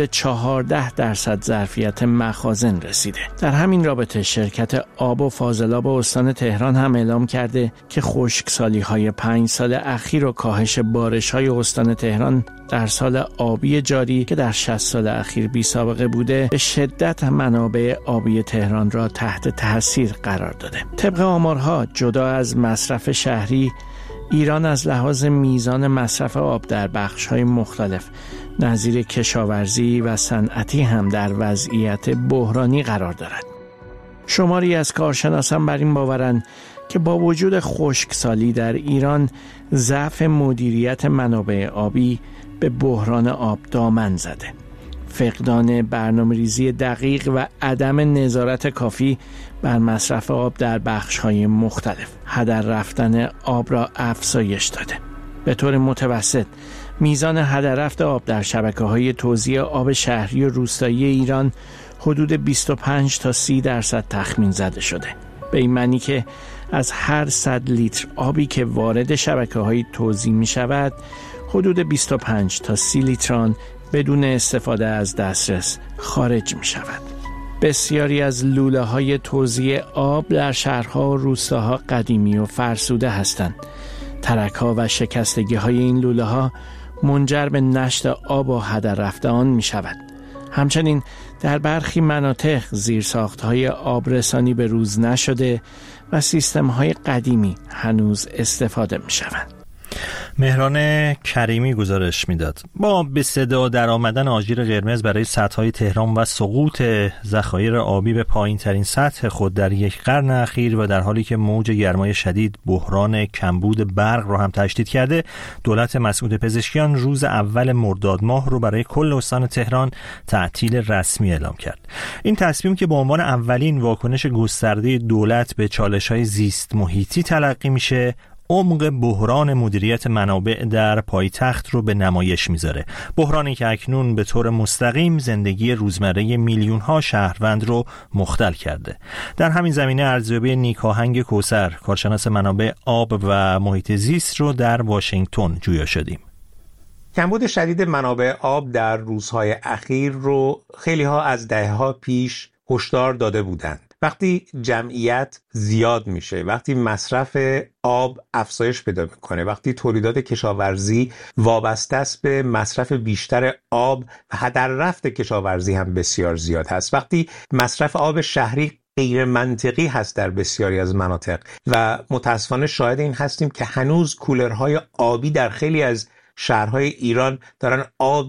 14% ظرفیت مخازن رسیده. در همین رابطه شرکت آب و فاضلاب استان تهران هم اعلام کرده که خشکسالی‌های 5 سال اخیر و کاهش بارش‌های استان تهران در سال آبی جاری که در 60 سال اخیر بی سابقه بوده به شدت منابع آبی تهران را تحت تاثیر قرار داده. طبق آمارها جدا از مصرف شهری، ایران از لحاظ میزان مصرف آب در بخش‌های مختلف نظیر کشاورزی و صنعتی هم در وضعیت بحرانی قرار دارد. شماری از کارشناسان بر این باورند که با وجود خشکسالی در ایران، ضعف مدیریت منابع آبی به بحران آب دامن زده. فقدان برنامه‌ریزی دقیق و عدم نظارت کافی بر مصرف آب در بخش‌های مختلف هدر رفتن آب را افزایش داده. به طور متوسط میزان هدر رفت آب در شبکه‌های توزیع آب شهری و روستایی ایران حدود 25 تا 30% تخمین زده شده. به این معنی که از هر 100 لیتر آبی که وارد شبکه‌های توزیع می‌شود، حدود 25 تا 30 لیتر آن بدون استفاده از دسترس خارج می شود. بسیاری از لوله‌های توزیع آب در شهرها و روستاها قدیمی و فرسوده هستند. ترک‌ها و شکستگی‌های این لوله‌ها منجر به نشت آب و هدر رفت آن می شود. همچنین در برخی مناطق زیرساخت‌های آبرسانی به روز نشده و سیستم‌های قدیمی هنوز استفاده می شوند. مهران کریمی گزارش میداد. با به صدا در آمدن آژیر قرمز برای سدهای تهران و سقوط ذخایر آبی به پایین ترین سطح خود در یک قرن اخیر و در حالی که موج گرمای شدید بحران کمبود برق را هم تشدید کرده، دولت مسعود پزشکیان روز اول مرداد ماه رو برای کل استان تهران تعطیل رسمی اعلام کرد. این تصمیم که به عنوان اولین واکنش گسترده دولت به چالش‌های زیست محیطی تلقی میشه، عمق بحران مدیریت منابع در پایتخت رو به نمایش میذاره. بحرانی که اکنون به طور مستقیم زندگی روزمره میلیون‌ها شهروند رو مختل کرده. در همین زمینه ارزیابی نیکاهنگ کوثر، کارشناس منابع آب و محیط زیست رو در واشنگتن جویا شدیم. کمبود شدید منابع آب در روزهای اخیر رو خیلی‌ها از دهه‌ها پیش هشدار داده بودند. وقتی جمعیت زیاد میشه، وقتی مصرف آب افزایش پیدا میکنه، وقتی تولیدات کشاورزی وابسته است به مصرف بیشتر آب و هدر رفت کشاورزی هم بسیار زیاد هست، وقتی مصرف آب شهری غیر منطقی هست در بسیاری از مناطق و متاسفانه شاهد این هستیم که هنوز کولرهای آبی در خیلی از شهرهای ایران دارن آب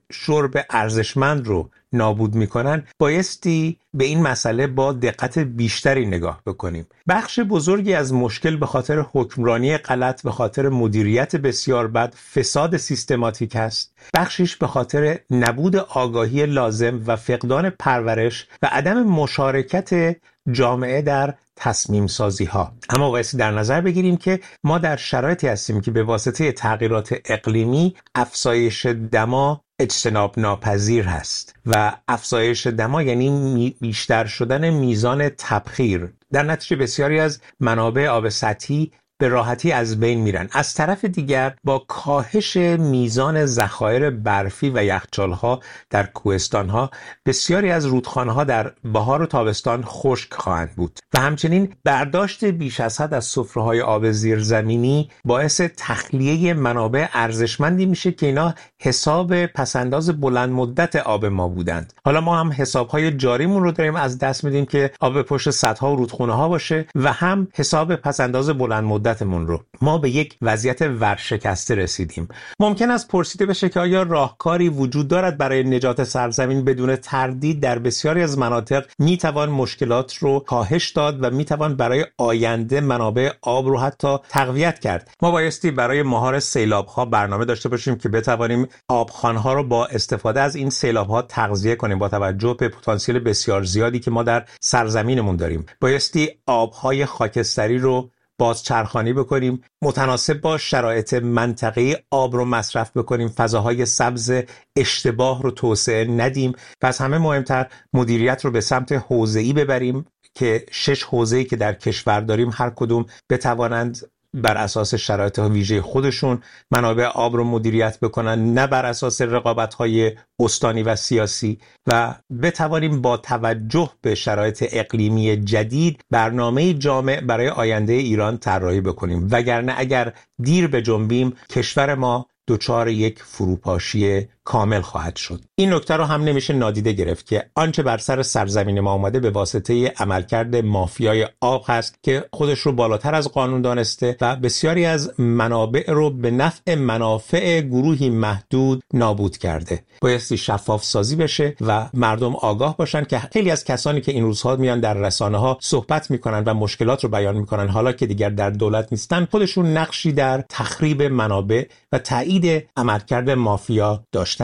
شرب ارزشمند رو نابود میکنن، بایستی به این مسئله با دقت بیشتری نگاه بکنیم. بخش بزرگی از مشکل به خاطر حکمرانی غلط، به خاطر مدیریت بسیار بد، فساد سیستماتیک است. بخشش به خاطر نبود آگاهی لازم و فقدان پرورش و عدم مشارکت جامعه در تصمیم سازی ها. اما بایستی در نظر بگیریم که ما در شرایطی هستیم که به واسطه تغییرات اقلیمی افزایش دما اجتناب ناپذیر هست و افزایش دما یعنی بیشتر شدن میزان تبخیر. در نتیجه بسیاری از منابع آب سطحی به راحتی از بین میرن. از طرف دیگر با کاهش میزان ذخایر برفی و یخچال‌ها در کوهستان‌ها بسیاری از رودخانه‌ها در بهار و تابستان خشک خواهند بود و همچنین برداشت بیش از حد از سفره‌های آب زیرزمینی باعث تخلیه منابع ارزشمندی میشه که اینا حساب پسنداز بلند مدت آب ما بودند. حالا ما هم حساب‌های جاریمون رو داریم از دست میدیم که آب پشت سدها و رودخونه‌ها باشه و هم حساب پسنداز بلند مدتمون رو. ما به یک وضعیت ورشکسته رسیدیم. ممکن است پرسیده بشه که آیا راهکاری وجود دارد برای نجات سرزمین؟ بدون تردید در بسیاری از مناطق میتوان مشکلات رو کاهش داد و میتوان برای آینده منابع آب رو حتی تقویت کرد. ما بایستی برای مهار سیلاب‌ها برنامه داشته باشیم که بتوانیم آبخوان‌ها رو با استفاده از این سیلاب‌ها تغذیه کنیم با توجه به پتانسیل بسیار زیادی که ما در سرزمینمون داریم. بایستی آب‌های خاکستری رو بازچرخانی بکنیم، متناسب با شرایط منطقه آب رو مصرف بکنیم، فضاهای سبز اشتباه رو توسعه ندیم و از همه مهمتر مدیریت رو به سمت حوزه‌ای ببریم که 6 حوزه‌ای که در کشور داریم هر کدوم بتوانند بر اساس شرایط ویژه خودشون منابع آب رو مدیریت بکنن، نه بر اساس رقابت‌های استانی و سیاسی، و بتوانیم با توجه به شرایط اقلیمی جدید برنامه جامع برای آینده ایران طراحی بکنیم، وگرنه اگر دیر بجنبیم کشور ما دچار یک فروپاشی کامل خواهد شد. این نکته رو هم نمیشه نادیده گرفت که آنچه بر سر سرزمین ما آمده به واسطه عملکرد مافیای آب هست که خودش رو بالاتر از قانون دانسته و بسیاری از منابع رو به نفع منافع گروهی محدود نابود کرده. بایستی شفاف سازی بشه و مردم آگاه باشن که خیلی از کسانی که این روزها میان در رسانه‌ها صحبت میکنن و مشکلات رو بیان میکنن، حالا که دیگر در دولت نیستن، خودشون نقشی در تخریب منابع و تایید عملکرد مافیا داشتند.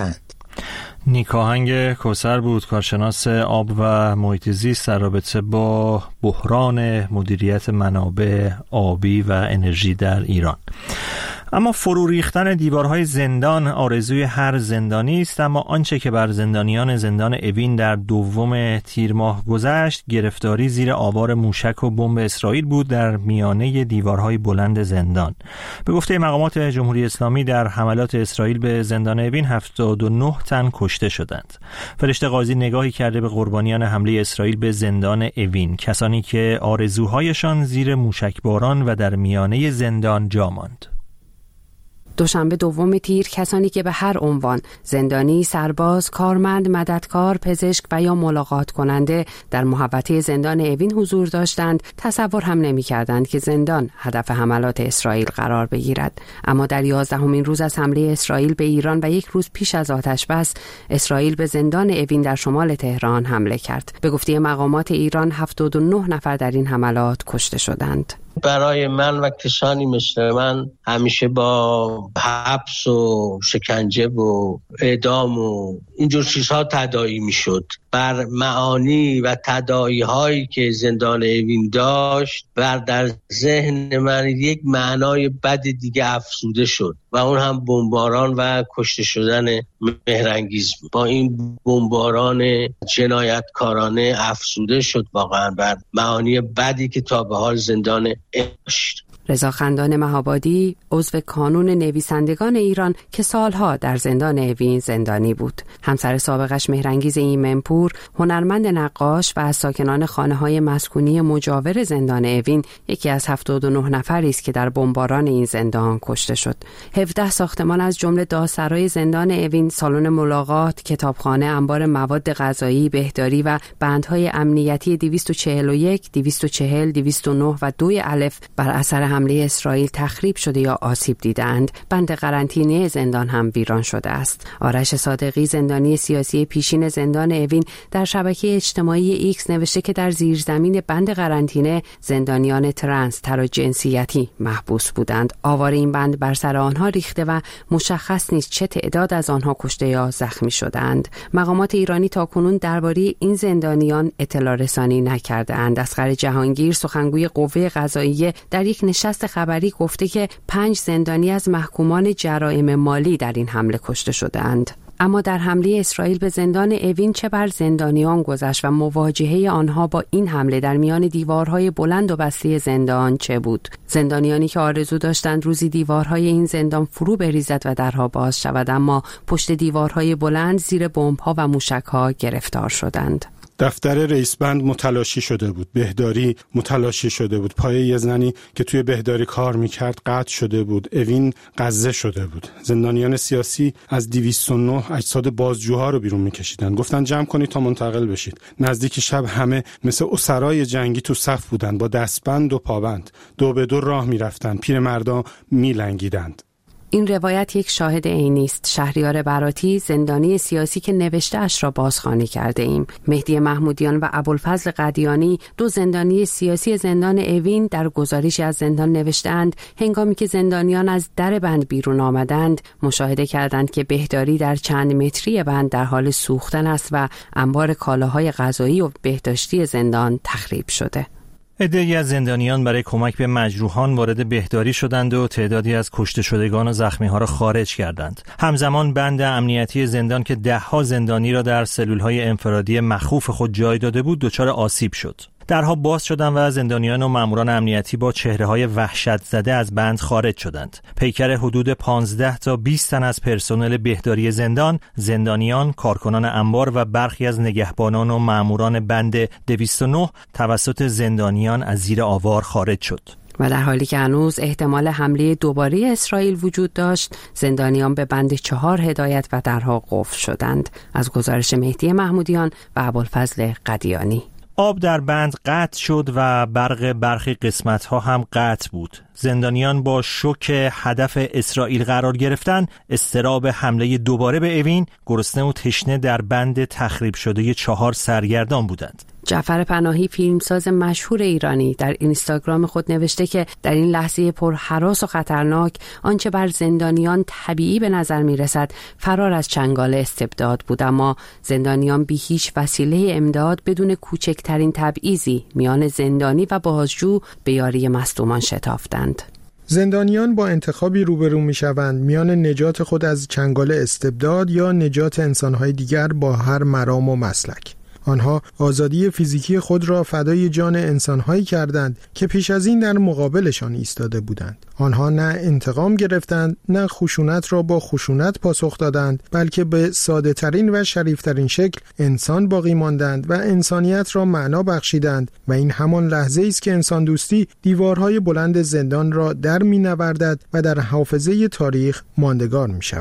نیکاهنگ کوثر بود، کارشناس آب و محیط زیست در رابطه با بحران مدیریت منابع آبی و انرژی در ایران. اما فرو ریختن دیوارهای زندان آرزوی هر زندانی است، اما آنچه که بر زندانیان زندان اوین در 2 تیر ماه گذشت گرفتاری زیر آوار موشک و بمب اسرائیل بود در میانه دیوارهای بلند زندان. به گفته مقامات جمهوری اسلامی در حملات اسرائیل به زندان اوین 79 تن کشته شدند. فرشته قاضی نگاهی کرده به قربانیان حمله اسرائیل به زندان اوین، کسانی که آرزوهایشان زیر موشکباران و در میانه زندان جا ماند. دوشنبه 2 تیر کسانی که به هر عنوان زندانی، سرباز، کارمند، مددکار، پزشک و یا ملاقات کننده در محوطه زندان اوین حضور داشتند تصور هم نمی کردند که زندان هدف حملات اسرائیل قرار بگیرد. اما در 11مین روز از حمله اسرائیل به ایران و 1 روز پیش از آتش‌بس، اسرائیل به زندان اوین در شمال تهران حمله کرد. به گفته مقامات ایران 79 نفر در این حملات کشته شدند. برای من و کسانی مثل من همیشه با حبس و شکنجه و اعدام و اینجور چیزها تداعی میشد. بر معانی و تداعی هایی که زندان اوین داشت و در ذهن من یک معنای بد دیگه افزوده شد و اون هم بمباران و کشته شدن مهرانگیز بود. با این بمباران جنایتکارانه افزوده شد واقعا بر معانی بدی که تا به حال زندان داشت. رضا خندان مهابادی عضو کانون نویسندگان ایران که سالها در زندان اوین زندانی بود. همسر سابقش مهرانگیز ایمنپور هنرمند نقاش و از ساکنان خانه‌های مسکونی مجاور زندان اوین یکی از 79 نفری است که در بمباران این زندان کشته شد. 17 ساختمان از جمله دادسرای زندان اوین، سالن ملاقات، کتابخانه، انبار مواد غذایی، بهداری و بندهای امنیتی 241، 240، 209 و 2 الف بر اثر حمله اسرائیل تخریب شده یا آسیب دیدند. بند قرنطینه زندان هم ویران شده است. آرش صادقی، زندانی سیاسی پیشین زندان اوین، در شبکه اجتماعی ایکس نوشته که در زیرزمین بند قرنطینه زندانیان ترنس تراجنسیتی محبوس بودند. آوار این بند بر سر آنها ریخته و مشخص نیست چه تعداد از آنها کشته یا زخمی شدند. مقامات ایرانی تاکنون درباره این زندانیان اطلاع رسانی نکرده‌اند. اصغر جهانگیر، سخنگوی قوه قضاییه، در یک نشست خبری گفته که 5 زندانی از محکومان جرایم مالی در این حمله کشته شدند. اما در حمله اسرائیل به زندان اوین چه بر زندانیان گذشت و مواجهه آنها با این حمله در میان دیوارهای بلند و بسته زندان چه بود؟ زندانیانی که آرزو داشتند روزی دیوارهای این زندان فرو بریزد و درها باز شود، اما پشت دیوارهای بلند زیر بمب‌ها و موشک‌ها گرفتار شدند. دفتر رئیس بند متلاشی شده بود، بهداری متلاشی شده بود، پای یه زنی که توی بهداری کار میکرد قطع شده بود، اوین غزه شده بود. زندانیان سیاسی از 209 اجساد بازجوها رو بیرون میکشیدن، گفتن جمع کنید تا منتقل بشید. نزدیک شب همه مثل اسرای جنگی تو صف بودن، با دستبند و پابند، 2 به 2 راه میرفتن، پیرمردا میلنگیدند. این روایت یک شاهد عینی است. شهریار براتی، زندانی سیاسی که نوشته اش را بازخوانی کرده ایم. مهدی محمودیان و ابوالفضل قدیانی، 2 زندانی سیاسی زندان اوین، در گزارشی از زندان نوشتند هنگامی که زندانیان از در بند بیرون آمدند مشاهده کردند که بهداری در چند متری بند در حال سوختن است و انبار کالاهای غذایی و بهداشتی زندان تخریب شده. عده‌ای از زندانیان برای کمک به مجروحان وارد بهداری شدند و تعدادی از کشته شدگان و زخمی‌ها را خارج کردند. همزمان بند امنیتی زندان که 10 زندانی را در سلول‌های انفرادی مخوف خود جای داده بود دچار آسیب شد. درها باز شدند و زندانیان و ماموران امنیتی با چهره‌های وحشت زده از بند خارج شدند. پیکر حدود 15 تا 20 تن از پرسنل بهداری زندان، زندانیان، کارکنان انبار و برخی از نگهبانان و ماموران بند 209 توسط زندانیان از زیر آوار خارج شد. و در حالی که هنوز احتمال حمله دوباره اسرائیل وجود داشت، زندانیان به بند 4 هدایت و درها قفل شدند. از گزارش مهدی محمودیان و ابوالفضل قدیانی. آب در بند قطع شد و برق برخی قسمت‌ها هم قطع بود. زندانیان با شوک هدف اسرائیل قرار گرفتن، اضطراب حمله دوباره به اوین، گرسنه و تشنه در بند تخریب شده 4 سرگردان بودند. جعفر پناهی، فیلمساز مشهور ایرانی، در اینستاگرام خود نوشته که در این لحظه پر هراس و خطرناک آنچه بر زندانیان طبیعی به نظر می رسد فرار از چنگال استبداد بود، اما زندانیان بی هیچ وسیله امداد بدون کوچکترین تبعیضی میان زندانی و بازجو به یاری مصدومان شتافتند. زندانیان با انتخابی روبرو می شوند میان نجات خود از چنگال استبداد یا نجات انسانهای دیگر با هر مرام و مسلک. آنها آزادی فیزیکی خود را فدای جان انسانهایی کردند که پیش از این در مقابلشان ایستاده بودند. آنها نه انتقام گرفتند، نه خشونت را با خشونت پاسخ دادند، بلکه به ساده ترین و شریف ترین شکل انسان باقی ماندند و انسانیت را معنا بخشیدند و این همان لحظه است که انسان دوستی دیوارهای بلند زندان را در می نوردد و در حافظه تاریخ ماندگار می شود.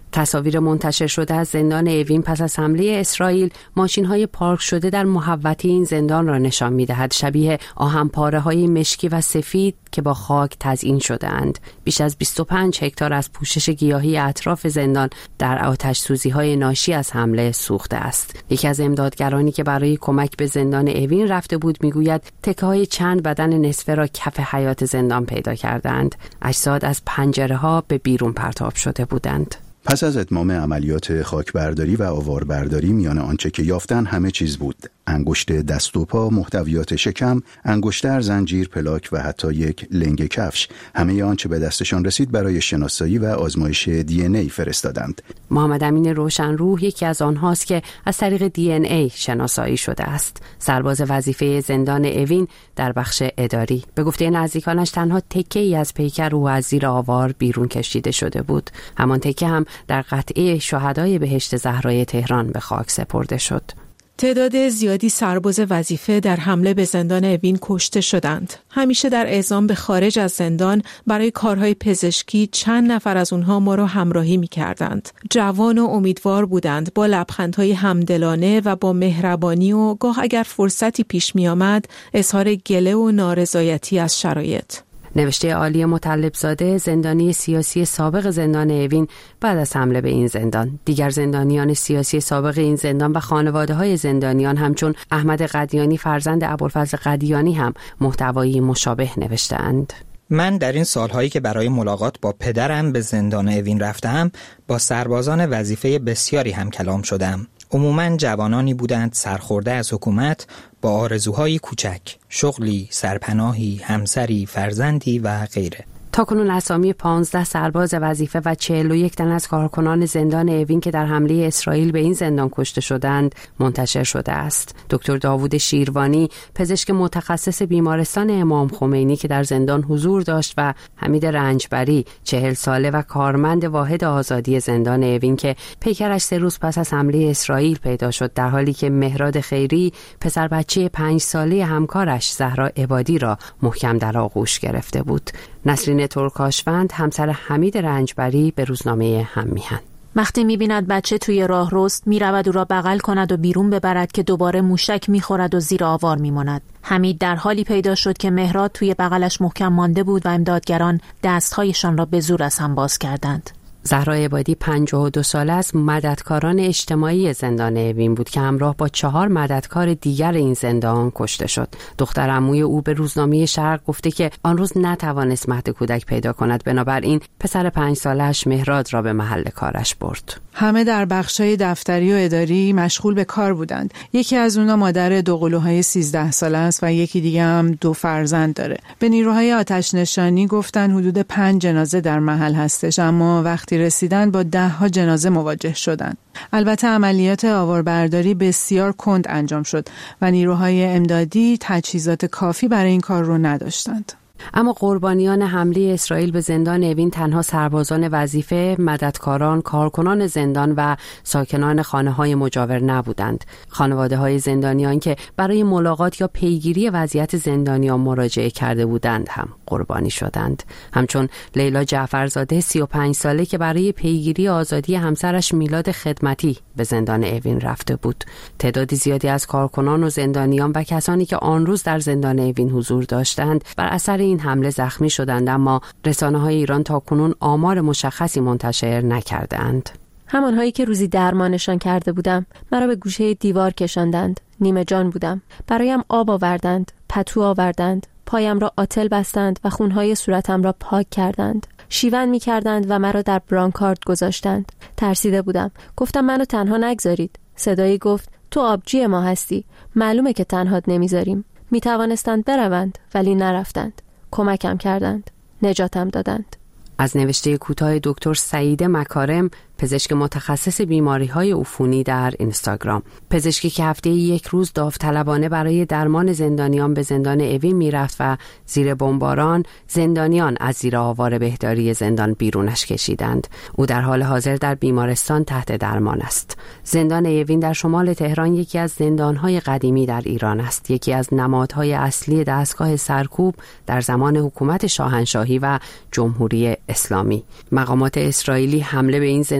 تصاویر منتشر شده از زندان اوین پس از حمله اسرائیل ماشین‌های پارک شده در محوطه این زندان را نشان می‌دهد، شبیه آهن‌پاره‌های مشکی و سفید که با خاک تزیین شده‌اند. بیش از 25 هکتار از پوشش گیاهی اطراف زندان در آتش‌سوزی‌های ناشی از حمله سوخته است. یکی از امدادگرانی که برای کمک به زندان اوین رفته بود می‌گوید تکه‌های چند بدن نصفه را کف حیاط زندان پیدا کردند. اجساد از پنجره‌ها به بیرون پرتاب شده بودند. پس از اتمام عملیات خاکبرداری و آواربرداری میان آنچه که یافتن همه چیز بود: انگشت دست و پا، محتویات شکم، انگشتر، زنجیر، پلاک و حتی یک لنگ کفش. همه آنچه به دستشان رسید برای شناسایی و آزمایش DNA فرستادند. محمد امین روشنروح یکی از آنهاست که از طریق DNA شناسایی شده است. سرباز وظیفه زندان اوین در بخش اداری. به گفته نزدیکانش تنها تکه‌ای از پیکر او از زیر آوار بیرون کشیده شده بود. همان تکه هم در قطعه شهدای بهشت زهرای تهران به خاک سپرده شد. تعداد زیادی سرباز وظیفه در حمله به زندان اوین کشته شدند. همیشه در اعزام به خارج از زندان برای کارهای پزشکی چند نفر از اونها ما را همراهی می‌کردند. جوان و امیدوار بودند، با لبخندهای همدلانه و با مهربانی و گاه اگر فرصتی پیش می‌آمد اظهار گله و نارضایتی از شرایط. نوشته عالی مطلبزاده، زندانی سیاسی سابق زندان اوین بعد از حمله به این زندان. دیگر زندانیان سیاسی سابق این زندان و خانواده‌های زندانیان همچون احمد قدیانی فرزند ابوالفضل قدیانی هم محتوایی مشابه نوشته‌اند. من در این سالهایی که برای ملاقات با پدرم به زندان اوین رفتم، با سربازان وظیفه بسیاری هم کلام شدم. عموماً جوانانی بودند سرخورده از حکومت با آرزوهای کوچک، شغلی، سرپناهی، همسری، فرزندی و غیره. تاکنون اسامی 15 سرباز وظیفه و 41 تن از کارکنان زندان اوین که در حمله اسرائیل به این زندان کشته شدند منتشر شده است. دکتر داوود شیروانی، پزشک متخصص بیمارستان امام خمینی که در زندان حضور داشت، و حمید رنجبری، 40 ساله و کارمند واحد آزادی زندان اوین که پیکرش 3 روز پس از حمله اسرائیل پیدا شد، در حالی که مهراد خیری، پسر بچه 5 ساله همکارش زهرا عبادی را محکم در آغوش گرفته بود. نسرین ترکاشوند، همسر حمید رنجبری، به روزنامه هم‌میهن: وقتی می‌بیند بچه توی راه رست، می‌رود او را بغل کند و بیرون ببرد که دوباره موشک می‌خورد و زیر آوار می‌ماند. حمید در حالی پیدا شد که مهراد توی بغلش محکم مانده بود و امدادگران دست‌هایشان را به زور از هم باز کردند. زهرا عبادی 52 ساله از مددکاران اجتماعی زندان اوین بود که همراه با 4 مددکار دیگر این زندان کشته شد. دختر عموی او به روزنامه شرق گفته که آن روز نتوانست مهد کودک پیدا کند، بنابراین پسر 5 ساله‌اش مهراد را به محل کارش برد. همه در بخشای دفتری و اداری مشغول به کار بودند. یکی از اونها مادر 2 قلوهای 13 ساله است و یکی دیگه هم 2 فرزند داره. به نیروهای آتش نشانی گفتن حدود 5 جنازه در محل هستش، اما وقتی رسیدن با 10 جنازه مواجه شدند. البته عملیات آواربرداری بسیار کند انجام شد و نیروهای امدادی تجهیزات کافی برای این کار رو نداشتند. اما قربانیان حمله اسرائیل به زندان اوین تنها سربازان وظیفه، مددکاران، کارکنان زندان و ساکنان خانه‌های مجاور نبودند. خانواده‌های زندانیان که برای ملاقات یا پیگیری وضعیت زندانیان مراجعه کرده بودند هم قربانی شدند. همچون لیلا جعفرزاده 35 ساله که برای پیگیری آزادی همسرش میلاد خدمتی به زندان اوین رفته بود. تعداد زیادی از کارکنان و زندانیان و کسانی که آن روز در زندان اوین حضور داشتند بر اثر این حمله زخمی شدند، اما رسانه‌های ایران تاکنون آمار مشخصی منتشر نکردند. همانهایی که روزی درمانشان کرده بودم مرا به گوشه دیوار کشاندند. نیمه جان بودم. برایم آب آوردند، پتو آوردند، پایم را آتل بستند و خونهای صورتم را پاک کردند. شیون می کردند و مرا در برانکارد گذاشتند. ترسیده بودم. گفتم منو تنها نگذارید. صدایی گفت تو آبجی ما هستی. معلومه که تنهات نمیذاریم. می توانستند بروند ولی نرفتند. کمکم کردند. نجاتم دادند. از نوشته کوتاه دکتر سعید مکارم، پزشک متخصص بیماری‌های عفونی در اینستاگرام. پزشکی که هفته 1 روز داوطلبانه برای درمان زندانیان به زندان اوین میرفت و زیر بمباران زندانیان از زیر آوار بهداری زندان بیرونش کشیدند. او در حال حاضر در بیمارستان تحت درمان است. زندان اوین در شمال تهران یکی از زندان‌های قدیمی در ایران است. یکی از نمادهای اصلی دستگاه سرکوب در زمان حکومت شاهنشاهی و جمهوری اسلامی. مقامات اسرائیلی حمله به این زندان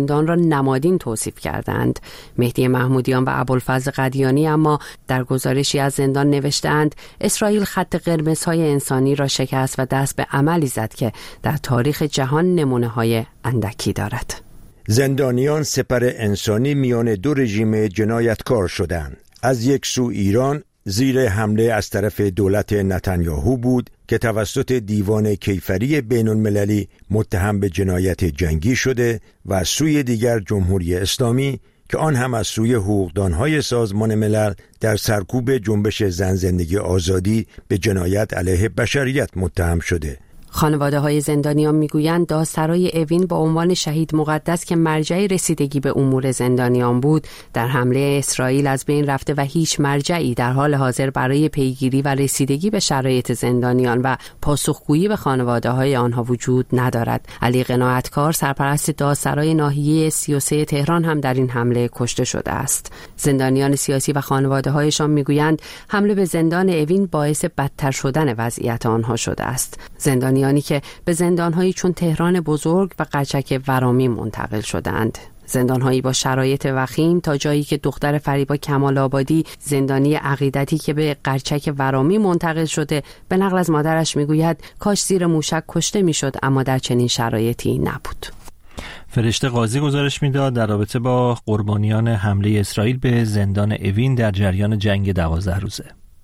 زندان را نمادین توصیف کردند. مهدی محمودیان و ابوالفضل قدیانی اما در گزارشی از زندان نوشتند اسرائیل خط قرمزهای انسانی را شکست و دست به عملی زد که در تاریخ جهان نمونه‌های اندکی دارد. زندانیان سپر انسانی میان دو رژیم جنایتکار شدند. از یک سو ایران زیر حمله از طرف دولت نتانیاهو بود که توسط دیوان کیفری بین المللی متهم به جنایت جنگی شده و از سوی دیگر جمهوری اسلامی که آن هم از سوی حقوقدانهای سازمان ملل در سرکوب جنبش زن زندگی آزادی به جنایت علیه بشریت متهم شده. خانواده های زندانیان میگویند دادسرای اوین با عنوان شهید مقدس که مرجع رسیدگی به امور زندانیان بود در حمله اسرائیل از بین رفته و هیچ مرجعی در حال حاضر برای پیگیری و رسیدگی به شرایط زندانیان و پاسخگویی به خانواده های آنها وجود ندارد. علی قناعتکار سرپرست دادسرای ناحیه 33 تهران هم در این حمله کشته شده است. زندانیان سیاسی و خانواده هایشان میگویند حمله به زندان اوین باعث بدتر شدن وضعیت آنها شده است. زندانیانی که به زندانهایی چون تهران بزرگ و قرچک ورامی منتقل شدند. زندانهایی با شرایط وخیم تا جایی که دختر فریبا کمال آبادی زندانی عقیدتی که به قرچک ورامی منتقل شده به نقل از مادرش میگوید کاش زیر موشک کشته میشد اما در چنین شرایطی نبود. فرشته قاضی گزارش میداد در رابطه با قربانیان حمله اسرائیل به زندان اوین در جریان جنگ 12 روزه.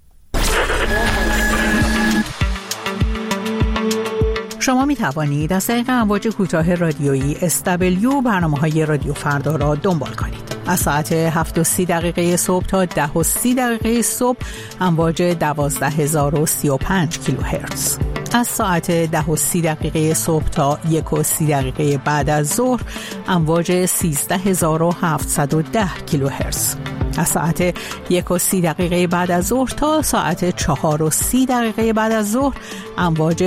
شما می توانید از طریق امواج کوتاه رادیویی SW برنامه‌های رادیو فردا را دنبال کنید. از ساعت 7:30 صبح تا 10:30 صبح امواج 12035 کیلوهرتز. از ساعت 10:30 صبح تا 1:30 بعد از ظهر امواج 13710 کیلوهرتز. از ساعت 1:30 بعد از ظهر تا ساعت 4:30 بعد از ظهر امواج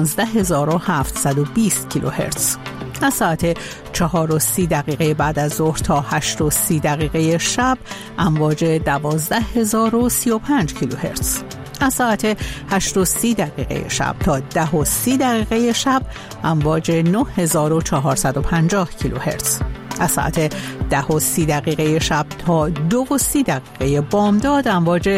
15720 کیلوهرتز. از ساعت 4:30 بعد از ظهر تا 8:30 شب امواج 12035 کیلوهرتز. از ساعت 8:30 شب تا 10:30 شب امواج 9450 کیلوهرتز. از ساعت 10:30 شب تا 2:30 بامداد امواج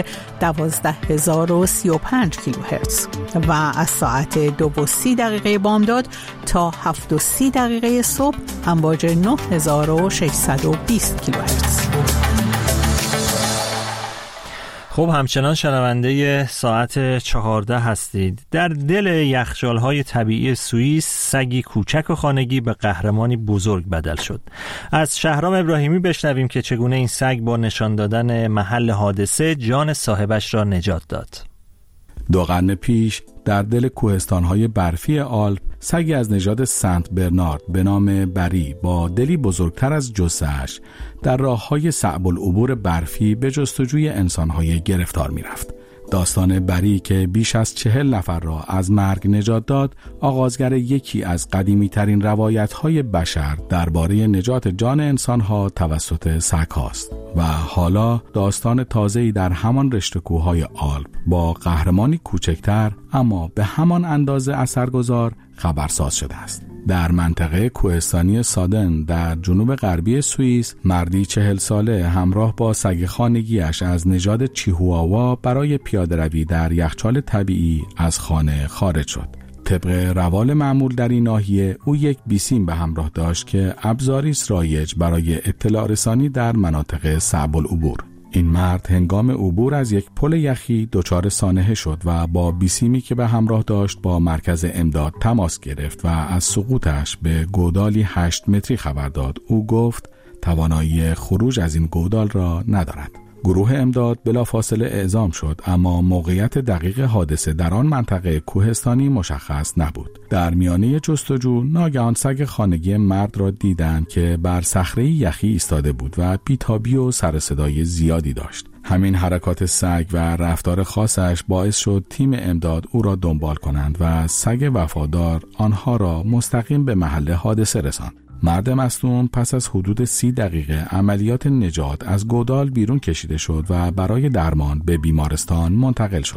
12035 کیلوهرتز و از ساعت 2:30 بامداد تا 7:30 صبح امواج 9620 کیلوهرتز. خب همچنان شنونده ساعت 14 هستید. در دل یخچال‌های طبیعی سوئیس سگی کوچک و خانگی به قهرمانی بزرگ بدل شد. از شهرام ابراهیمی بشنویم که چگونه این سگ با نشان دادن محل حادثه جان صاحبش را نجات داد. 2 قرن پیش در دل کوهستان‌های برفی آلپ سگی از نژاد سنت برنارد به نام بری با دلی بزرگتر از جثه‌اش در راه‌های صعب العبور برفی به جستجوی انسان‌های گرفتار می‌رفت. داستان بری که بیش از 40 نفر را از مرگ نجات داد، آغازگر یکی از قدیمی‌ترین روایت‌های بشر درباره نجات جان انسان‌ها توسط سگ‌هاست و حالا داستان تازه‌ای در همان رشته کوه‌های آلپ با قهرمانی کوچکتر اما به همان اندازه اثرگذار خبرساز شده است. در منطقه کوهستانی سادن در جنوب غربی سوئیس مردی 40 ساله همراه با سگ خانگیش از نژاد چیهواوا برای پیاده‌روی در یخچال طبیعی از خانه خارج شد. طبق روال معمول در این ناحیه او یک بیسیم به همراه داشت که ابزاری است رایج برای اطلاع رسانی در مناطق صعب العبور. این مرد هنگام عبور از یک پل یخی دچار سانحه شد و با بیسیمی که به همراه داشت با مرکز امداد تماس گرفت و از سقوطش به گودالی 8 متری خبر داد. او گفت توانایی خروج از این گودال را ندارد. گروه امداد بلافاصله اعزام شد اما موقعیت دقیق حادثه در آن منطقه کوهستانی مشخص نبود. در میانه جستجو ناگهان سگ خانگی مرد را دیدند که بر صخره یخی ایستاده بود و بیتابی و سر صدای زیادی داشت. همین حرکات سگ و رفتار خاصش باعث شد تیم امداد او را دنبال کنند و سگ وفادار آنها را مستقیم به محل حادثه رساند. مرد مصدوم پس از حدود 30 دقیقه عملیات نجات از گودال بیرون کشیده شد و برای درمان به بیمارستان منتقل شد.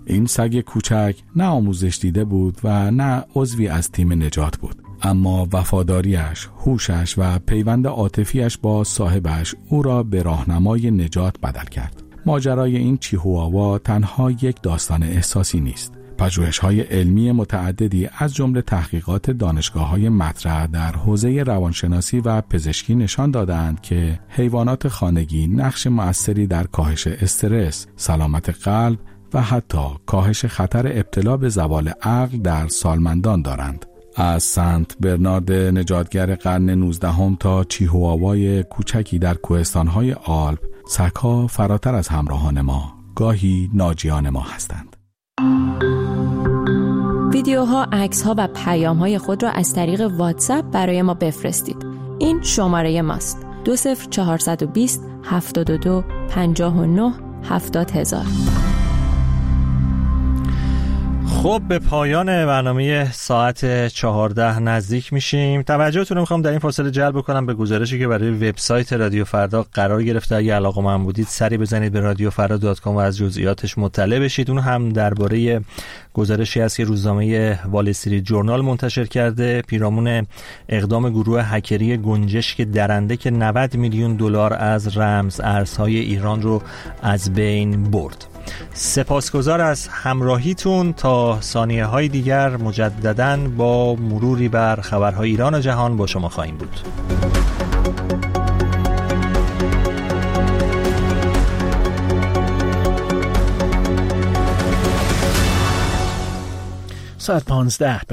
این سگ کوچک نه آموزش دیده بود و نه عضوی از تیم نجات بود، اما وفاداریش، هوشش و پیوند عاطفیش با صاحبش او را به راهنمای نجات بدل کرد. ماجرای این چیهواوا تنها یک داستان احساسی نیست. پژوهش‌های علمی متعددی از جمله تحقیقات دانشگاه‌های مطرح در حوزه روانشناسی و پزشکی نشان دادند که حیوانات خانگی نقش مؤثری در کاهش استرس، سلامت قلب و حتی کاهش خطر ابتلا به زوال عقل در سالمندان دارند. از سنت برنارد نجاتگر قرن 19 تا چیهواوای کوچکی در کوهستان‌های آلپ، سگ‌ها فراتر از همراهان ما، گاهی ناجیان ما هستند. ویدیوها، عکس‌ها و پیام‌های خود را از طریق واتساپ برای ما بفرستید. این شماره ماست: 20420 72 59 70000. خب به پایان برنامه ساعت 14 نزدیک میشیم. توجهتون رو میخوام در این فاصله جلب بکنم به گزارشی که برای وبسایت رادیو فردا قرار گرفته. اگه علاقه‌مند بودید سری بزنید به radiofrada.com و از جزئیاتش مطلع بشید. اون هم درباره گزارشی است که روزنامه وال استریت جورنال منتشر کرده پیرامون اقدام گروه هکری گنجشک درنده که 90 میلیون دلار از رمز ارزهای ایران رو از بین برد. سپاسگزار از همراهیتون. تا ثانیه های دیگر مجدداً با مروری بر خبرهای ایران و جهان با شما خواهیم بود. ساعت 15